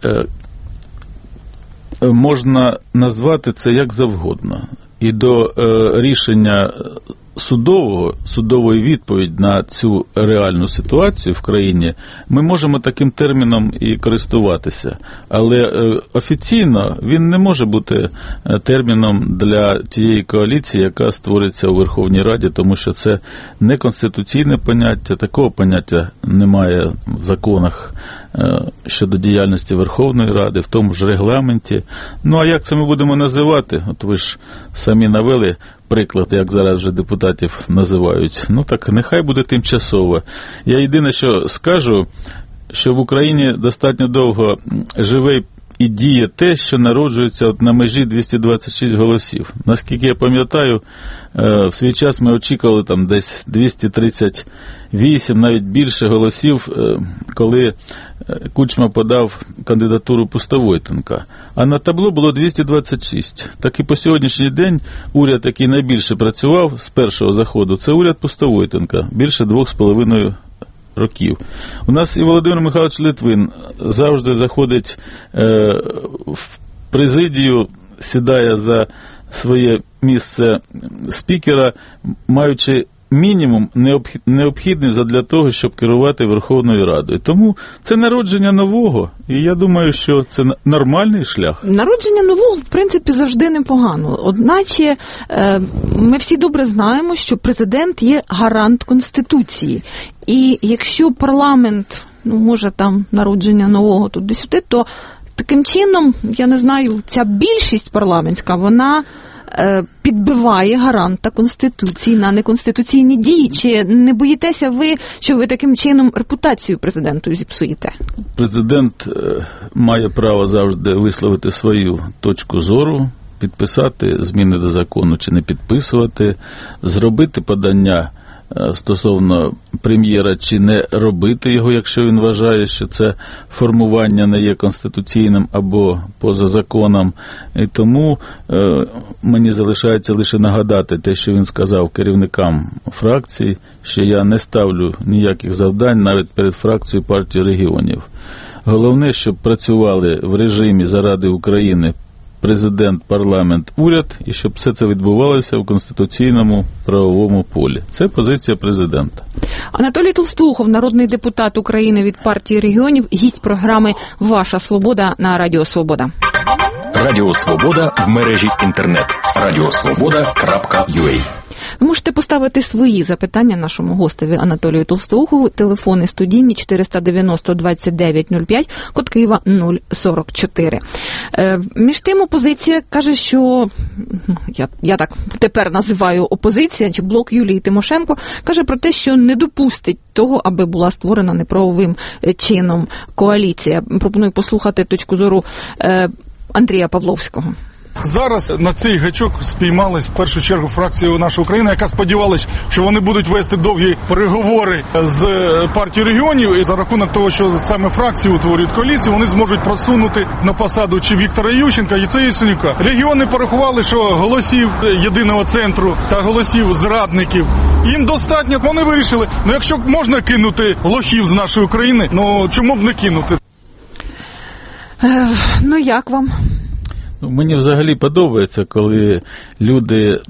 можна назвати це як завгодно. І до рішення судового, судової відповіді на цю реальну ситуацію в країні ми можемо таким терміном і користуватися. Але е, офіційно він не може бути терміном для тієї коаліції, яка створиться у Верховній Раді, тому що це не конституційне поняття, такого поняття немає в законах е, щодо діяльності Верховної Ради, в тому ж регламенті. Ну, а як це ми будемо називати? От ви ж самі навели приклад, як зараз вже депутатів називають. Ну так, нехай буде тимчасово. Я єдине, що скажу, що в Україні достатньо довго живе і діє те, що народжується от на межі двісті двадцять шість голосів. Наскільки я пам'ятаю, в свій час ми очікували там десь двісті тридцять вісім, навіть більше голосів, коли Кучма подав кандидатуру Пустовойтенка. А на табло було двісті двадцять шість. Так і по сьогоднішній день уряд, який найбільше працював з першого заходу, це уряд Пустовойтенка. Більше двох з половиною років. У нас і Володимир Михайлович Литвин завжди заходить е, в президію, сідає за своє місце спікера, маючи мінімум необхідний задля того, щоб керувати Верховною Радою. Тому це народження нового, і я думаю, що це нормальний шлях. Народження нового, в принципі, завжди непогано. Одначе ми всі добре знаємо, що президент є гарант Конституції. І якщо парламент, ну, може там народження нового туди-сюди, то таким чином, я не знаю, ця більшість парламентська, вона підбиває гаранта Конституції на неконституційні дії. Чи не боїтеся ви, що ви таким чином репутацію президенту зіпсуєте? Президент має право завжди висловити свою точку зору, підписати зміни до закону чи не підписувати, зробити подання стосовно прем'єра чи не робити його, якщо він вважає, що це формування не є конституційним або поза законом. І тому е, мені залишається лише нагадати те, що він сказав керівникам фракції, що я не ставлю ніяких завдань навіть перед фракцією партії регіонів. Головне, щоб працювали в режимі заради України президент, парламент, уряд, і щоб все це відбувалося в конституційному правовому полі. Це позиція президента. Анатолій Толстухов, народний депутат України від партії регіонів, гість програми «Ваша свобода» на Радіо Свобода. Радіо Свобода в мережі інтернет. радіосвобода крапка ю а. Ви можете поставити свої запитання нашому гостеві Анатолію Толстухову. Телефони студійні чотириста дев'яносто двадцять дев'ять нуль п'ять, код Києва нуль сорок чотири. Е, між тим опозиція каже, що, я, я так тепер називаю опозиція, чи блок Юлії Тимошенко, каже про те, що не допустить того, аби була створена неправовим чином коаліція. Пропоную послухати точку зору е, Андрія Павловського. Зараз на цей гачок спіймалась в першу чергу фракція «Наша Україна», яка сподівалась, що вони будуть вести довгі переговори з партією регіонів, і за рахунок того, що саме фракції утворюють коаліцію, вони зможуть просунути на посаду чи Віктора Ющенка, чи Яценюка. Регіони порахували, що голосів єдиного центру та голосів зрадників їм достатньо. Вони вирішили, ну якщо можна кинути лохів з нашої України, ну чому б не кинути? Е, ну як вам? Мені взагалі подобається, коли люди,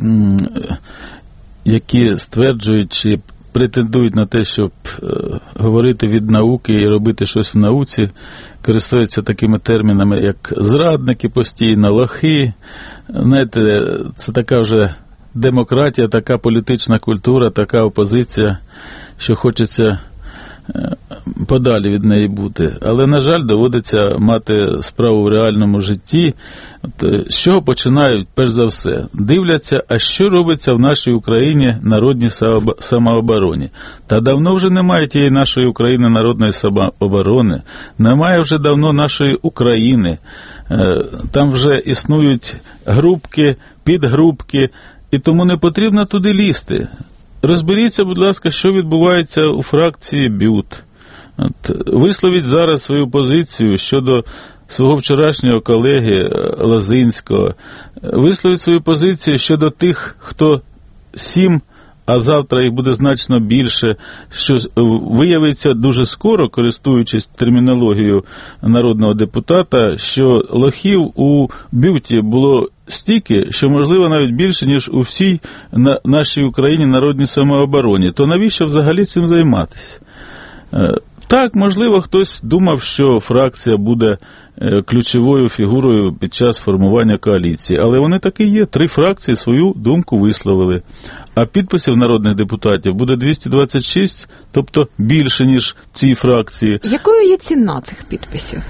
які стверджують чи претендують на те, щоб говорити від науки і робити щось в науці, користуються такими термінами, як зрадники постійно, лохи. Знаєте, це така вже демократія, така політична культура, така опозиція, що хочеться подалі від неї бути. Але, на жаль, доводиться мати справу в реальному житті. От, з чого починають, перш за все? Дивляться, а що робиться в нашій Україні народній самообороні. Та давно вже немає тієї нашої України народної самооборони. Немає вже давно нашої України. Там вже існують групки, підгрупки, і тому не потрібно туди лізти. Розберіться, будь ласка, що відбувається у фракції БЮТ. От, висловіть зараз свою позицію щодо свого вчорашнього колеги Лозинського. Висловіть свою позицію щодо тих, хто сім, а завтра їх буде значно більше, що виявиться дуже скоро, користуючись термінологією народного депутата, що лохів у БЮТі було стільки, що, можливо, навіть більше, ніж у всій на нашій Україні народній самообороні. То навіщо взагалі цим займатися? Так, можливо, хтось думав, що фракція буде ключовою фігурою під час формування коаліції. Але вони таки є. Три фракції свою думку висловили. А підписів народних депутатів буде двісті двадцять шість, тобто більше, ніж ці фракції. Якою є ціна цих підписів?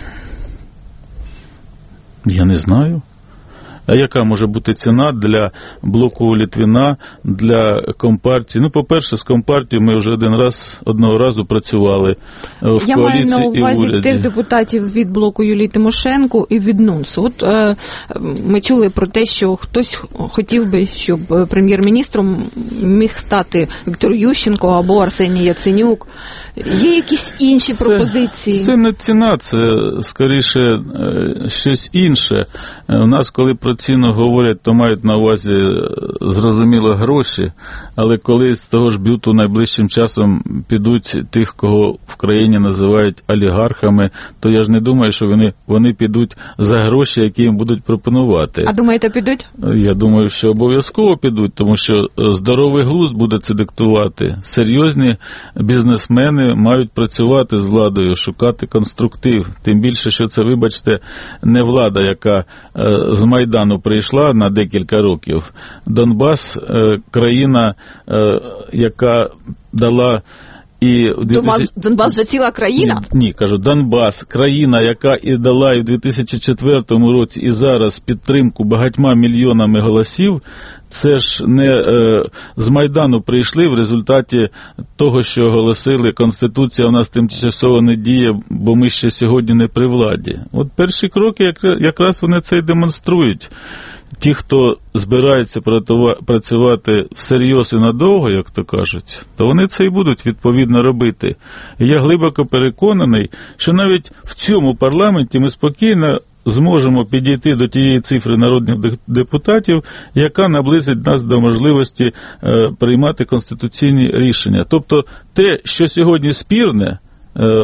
Я не знаю. А яка може бути ціна для блоку Литвина, для Компартії? Ну, по-перше, з Компартією ми вже один раз, одного разу працювали в Я коаліції і в уряді. Я маю на увазі тих депутатів від блоку Юлії Тимошенко і від НУНСу. От е, ми чули про те, що хтось хотів би, щоб прем'єр-міністром міг стати Віктор Ющенко або Арсеній Яценюк. Є якісь інші це, пропозиції? Це не ціна, це скоріше щось інше. У нас, коли про ціну говорять, то мають на увазі, зрозуміло, гроші, але коли з того ж БЮТу найближчим часом підуть тих, кого в країні називають олігархами, то я ж не думаю, що вони, вони підуть за гроші, які їм будуть пропонувати. А думаєте, підуть? Я думаю, що обов'язково підуть, тому що здоровий глузд буде це диктувати. Серйозні бізнесмени мають працювати з владою, шукати конструктив. Тим більше, що це, вибачте, не влада, яка з Майдану прийшла на декілька років. Донбас – країна, яка дала і... Донбас, Донбас же ціла країна? Ні, ні, кажу, Донбас – країна, яка і дала і в дві тисячі четвертому році, і зараз підтримку багатьма мільйонами голосів. Це ж не е, з Майдану прийшли в результаті того, що оголосили, Конституція у нас тимчасово не діє, бо ми ще сьогодні не при владі. От перші кроки якраз вони це і демонструють. Ті, хто збирається працювати всерйоз і надовго, як то кажуть, то вони це і будуть відповідно робити. І я глибоко переконаний, що навіть в цьому парламенті ми спокійно зможемо підійти до тієї цифри народних депутатів, яка наблизить нас до можливості е, приймати конституційні рішення. Тобто те, що сьогодні спірне, е,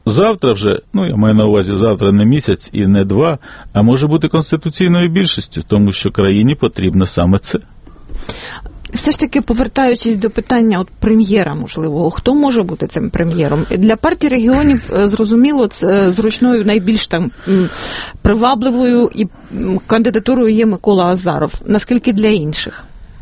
завтра вже, ну я маю на увазі завтра не місяць і не два, а може бути конституційною більшістю, тому що країні потрібно саме це. Все ж таки, повертаючись до питання от прем'єра можливого, хто може бути цим прем'єром? Для партії регіонів, зрозуміло, це зручною найбільш там привабливою і кандидатурою є Микола Азаров. Наскільки для інших?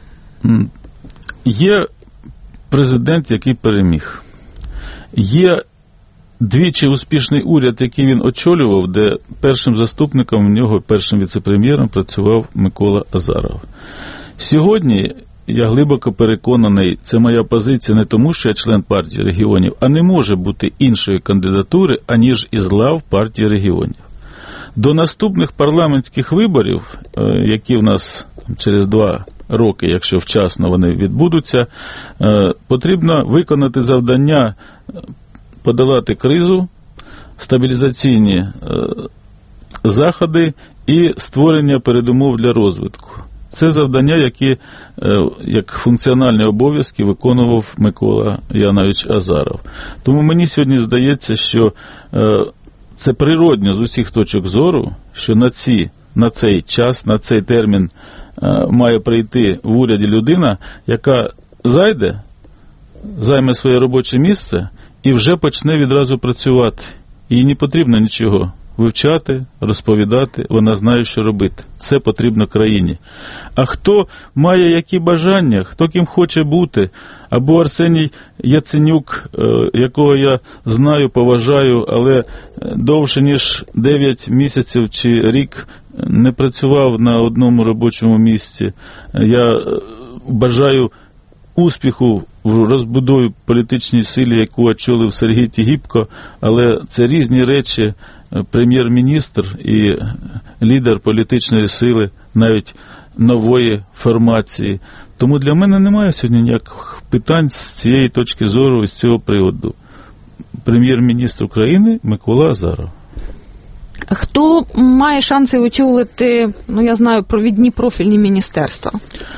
Є президент, який переміг. Є двічі успішний уряд, який він очолював, де першим заступником в нього, першим віце-прем'єром працював Микола Азаров. Сьогодні я глибоко переконаний, це моя позиція не тому, що я член партії регіонів, а не може бути іншої кандидатури, аніж із лав партії регіонів. До наступних парламентських виборів, які в нас через два роки, якщо вчасно вони відбудуться, потрібно виконати завдання подолати кризу, стабілізаційні заходи і створення передумов для розвитку. Це завдання, які як функціональні обов'язки виконував Микола Янович Азаров. Тому мені сьогодні здається, що це природньо з усіх точок зору, що на, ці, на цей час, на цей термін має прийти в уряді людина, яка зайде, займе своє робоче місце і вже почне відразу працювати. Їй не потрібно нічого вивчати, розповідати, вона знає, що робити. Це потрібно країні. А хто має які бажання, хто ким хоче бути, або Арсеній Яценюк, якого я знаю, поважаю, але довше, ніж дев'ять місяців чи рік не працював на одному робочому місці. Я бажаю успіху в розбудові політичній силі, яку очолив Сергій Тігіпко, але це різні речі. Прем'єр-міністр і лідер політичної сили, навіть нової формації. Тому для мене немає сьогодні ніяких питань з цієї точки зору і з цього приводу. Прем'єр-міністр України Микола Азаров. Хто має шанси очолити, ну я знаю, провідні профільні міністерства?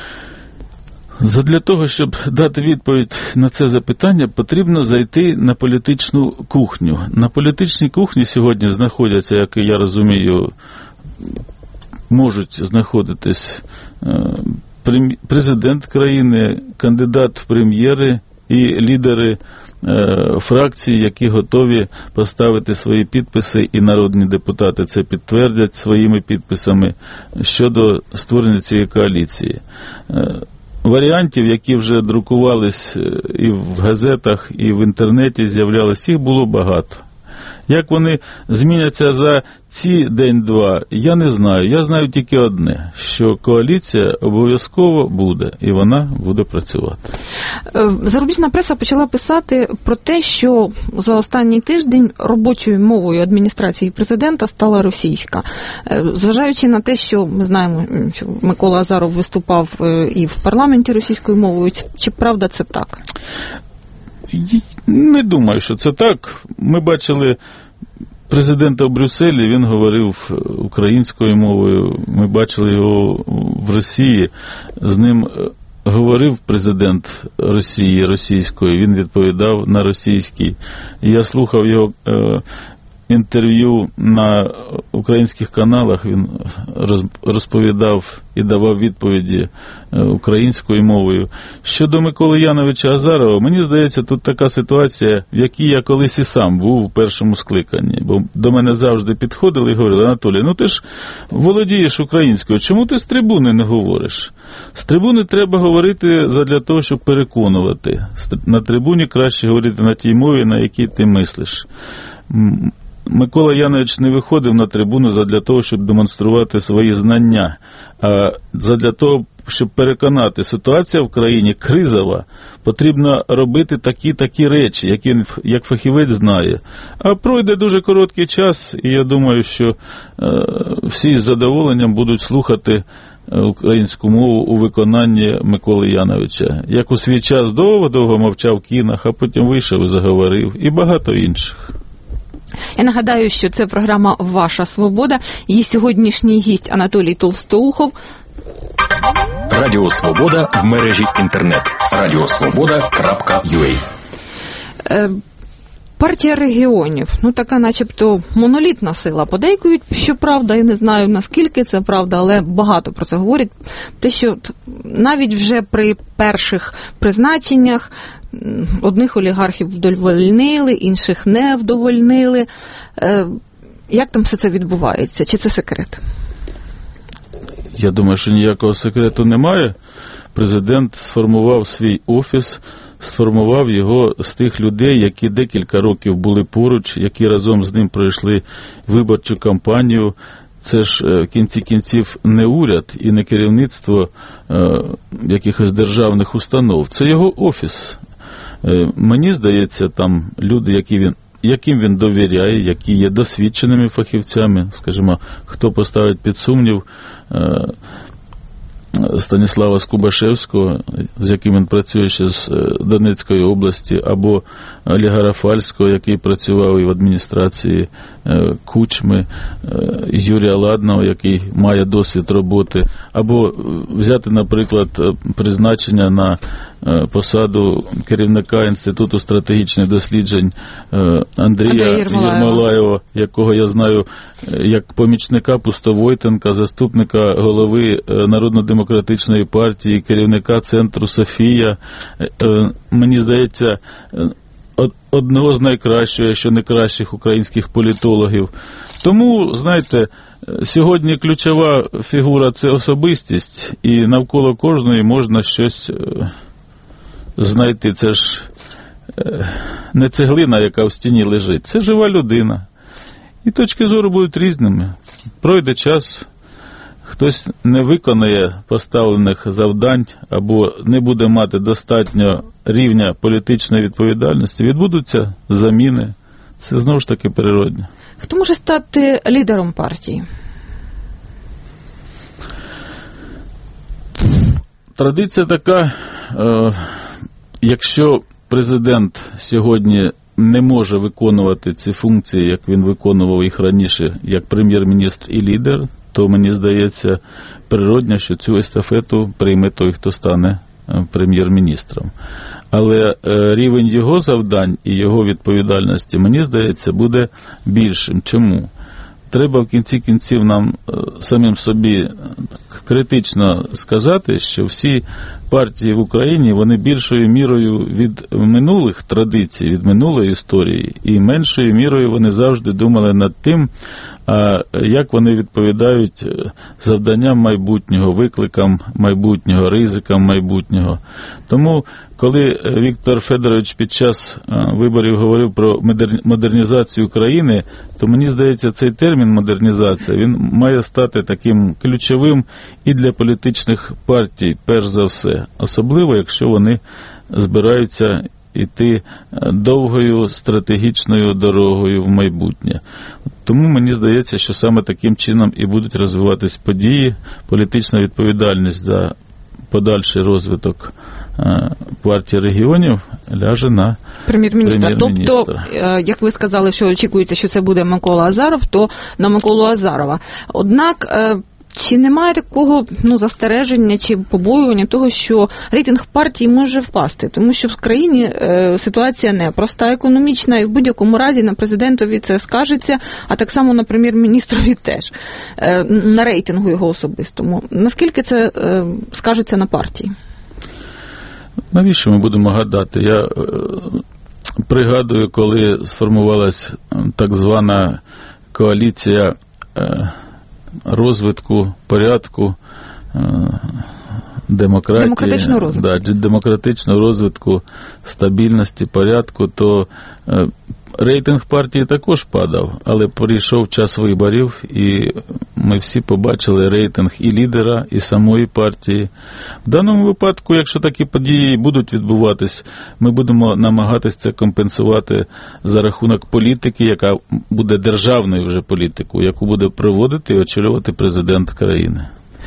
Задля того, щоб дати відповідь на це запитання, потрібно зайти на політичну кухню. На політичній кухні сьогодні знаходяться, як я розумію, можуть знаходитись президент країни, кандидат в прем'єри і лідери фракцій, які готові поставити свої підписи, і народні депутати це підтвердять своїми підписами щодо створення цієї коаліції. Варіантів, які вже друкувались і в газетах, і в інтернеті з'являлись, їх було багато. Як вони зміняться за ці день-два, я не знаю. Я знаю тільки одне, що коаліція обов'язково буде, і вона буде працювати. Зарубіжна преса почала писати про те, що за останній тиждень робочою мовою адміністрації президента стала російська. Зважаючи на те, що ми знаємо, що Микола Азаров виступав і в парламенті російською мовою, чи правда це так? Не думаю, що це так. Ми бачили президента в Брюсселі, він говорив українською мовою. Ми бачили його в Росії. З ним говорив президент Росії російською, він відповідав на російській. Я слухав його інтерв'ю на українських каналах, він розповідав і давав відповіді українською мовою. Щодо Миколи Яновича Азарова, мені здається, тут така ситуація, в якій я колись і сам був у першому скликанні. Бо до мене завжди підходили і говорили: Анатолій, ну ти ж володієш українською, чому ти з трибуни не говориш? З трибуни треба говорити задля того, щоб переконувати. На трибуні краще говорити на тій мові, на якій ти мислиш. Микола Янович не виходив на трибуну задля того, щоб демонструвати свої знання, а задля того, щоб переконати, ситуація в країні кризова, потрібно робити такі-такі речі, які він, як фахівець, знає. А пройде дуже короткий час, і я думаю, що е, всі з задоволенням будуть слухати українську мову у виконанні Миколи Яновича. Як у свій час довго-довго мовчав в кінах, а потім вийшов і заговорив, і багато інших. Я нагадаю, що це програма «Ваша свобода». Її сьогоднішній гість Анатолій Толстоухов. Радіо Свобода в мережі інтернет. радіосвобода крапка ю а. Партія регіонів, ну така начебто монолітна сила. Подейкують, що правда, я не знаю наскільки це правда, але багато про це говорять. Те, що навіть вже при перших призначеннях одних олігархів вдовольнили, інших не вдовольнили. Як там все це відбувається? Чи це секрет? Я думаю, що ніякого секрету немає. Президент сформував свій офіс, сформував його з тих людей, які декілька років були поруч, які разом з ним пройшли виборчу кампанію. Це ж в кінці кінців не уряд і не керівництво е, якихось державних установ. Це його офіс. Е, мені здається, там люди, які він, яким він довіряє, які є досвідченими фахівцями, скажімо, хто поставить під сумнів е, Станіслава Скубашевського, з яким він працює ще з Донецької області, або Олега Рафальського, який працював і в адміністрації Кучми, Юрія Ладного, який має досвід роботи, або взяти, наприклад, призначення на посаду керівника Інституту стратегічних досліджень Андрія Єрмолаєва, якого я знаю як помічника Пустовойтенка, заступника голови Народно-демократичної партії, керівника Центру Софія. Мені здається, одного з найкращих, якщо не кращих українських політологів. Тому, знаєте, сьогодні ключова фігура – це особистість, і навколо кожної можна щось знайти. Це ж не цеглина, яка в стіні лежить, це жива людина. І точки зору будуть різними. Пройде час, хтось не виконає поставлених завдань або не буде мати достатньо рівня політичної відповідальності, відбудуться заміни. Це знову ж таки природне. Хто може стати лідером партії? Традиція така, е, якщо президент сьогодні не може виконувати ці функції, як він виконував їх раніше, як прем'єр-міністр і лідер, то, мені здається, природно, що цю естафету прийме той, хто стане прем'єр-міністром. Але рівень його завдань і його відповідальності, мені здається, буде більшим. Чому? Треба в кінці кінців нам самим собі критично сказати, що всі партії в Україні, вони більшою мірою від минулих традицій, від минулої історії, і меншою мірою вони завжди думали над тим, а як вони відповідають завданням майбутнього, викликам майбутнього, ризикам майбутнього. Тому, коли Віктор Федорович під час виборів говорив про модернізацію країни, то мені здається, цей термін модернізація, він має стати таким ключовим і для політичних партій, перш за все. Особливо, якщо вони збираються йти довгою стратегічною дорогою в майбутнє. Тому мені здається, що саме таким чином і будуть розвиватись події, політична відповідальність за подальший розвиток партії регіонів ляже на прем'єр-міністра. прем'єр-міністра. Тобто, як ви сказали, що очікується, що це буде Микола Азаров, то на Миколу Азарова. Однак, чи немає такого ну, застереження чи побоювання того, що рейтинг партії може впасти? Тому що в країні е, ситуація непроста, економічна, і в будь-якому разі на президентові це скажеться, а так само на прем'єр-міністрові теж, е, на рейтингу його особистому. Наскільки це е, скажеться на партії? Навіщо ми будемо гадати? Я е, пригадую, коли сформувалась так звана коаліція е, розвитку, порядку, демократії, демократичного розвитку. Да, демократичного розвитку, стабільності, порядку, то рейтинг партії також падав, але прийшов час виборів, і ми всі побачили рейтинг і лідера, і самої партії. В даному випадку, якщо такі події будуть відбуватись, ми будемо намагатися це компенсувати за рахунок політики, яка буде державною вже політикою, яку буде проводити і очолювати президент країни.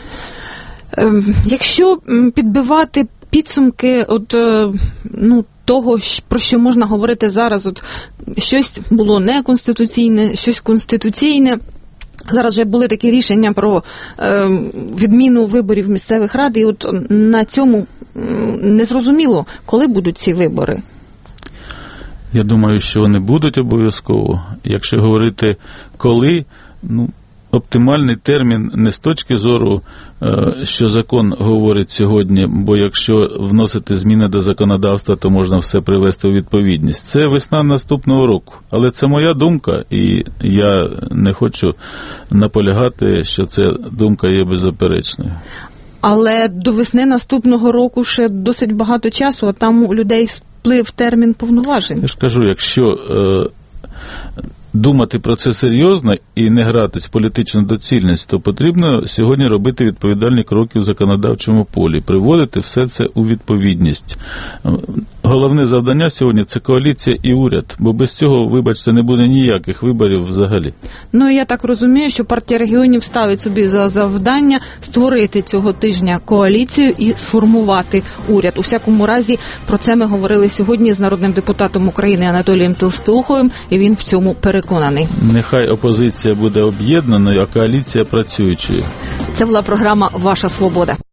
Якщо підбивати підсумки от, ну, того, про що можна говорити зараз, от щось було неконституційне, щось конституційне. Зараз вже були такі рішення про е, відміну виборів місцевих рад, і от на цьому незрозуміло, коли будуть ці вибори. Я думаю, що вони будуть обов'язково. Якщо говорити коли, ну, оптимальний термін не з точки зору, що закон говорить сьогодні, бо якщо вносити зміни до законодавства, то можна все привести у відповідність. Це весна наступного року. Але це моя думка, і я не хочу наполягати, що ця думка є беззаперечною. Але до весни наступного року ще досить багато часу, а там у людей сплив термін повноважень. Я ж кажу, якщо е, думати про це серйозно і не гратись в політичну доцільність, то потрібно сьогодні робити відповідальні кроки в законодавчому полі, приводити все це у відповідність. Головне завдання сьогодні – це коаліція і уряд, бо без цього, вибачте, не буде ніяких виборів взагалі. Ну, я так розумію, що партія регіонів ставить собі за завдання створити цього тижня коаліцію і сформувати уряд. У всякому разі, про це ми говорили сьогодні з народним депутатом України Анатолієм Толстухою, і він в цьому переконаний. Нехай опозиція буде об'єднаною, а коаліція працюючою. Це була програма «Ваша свобода».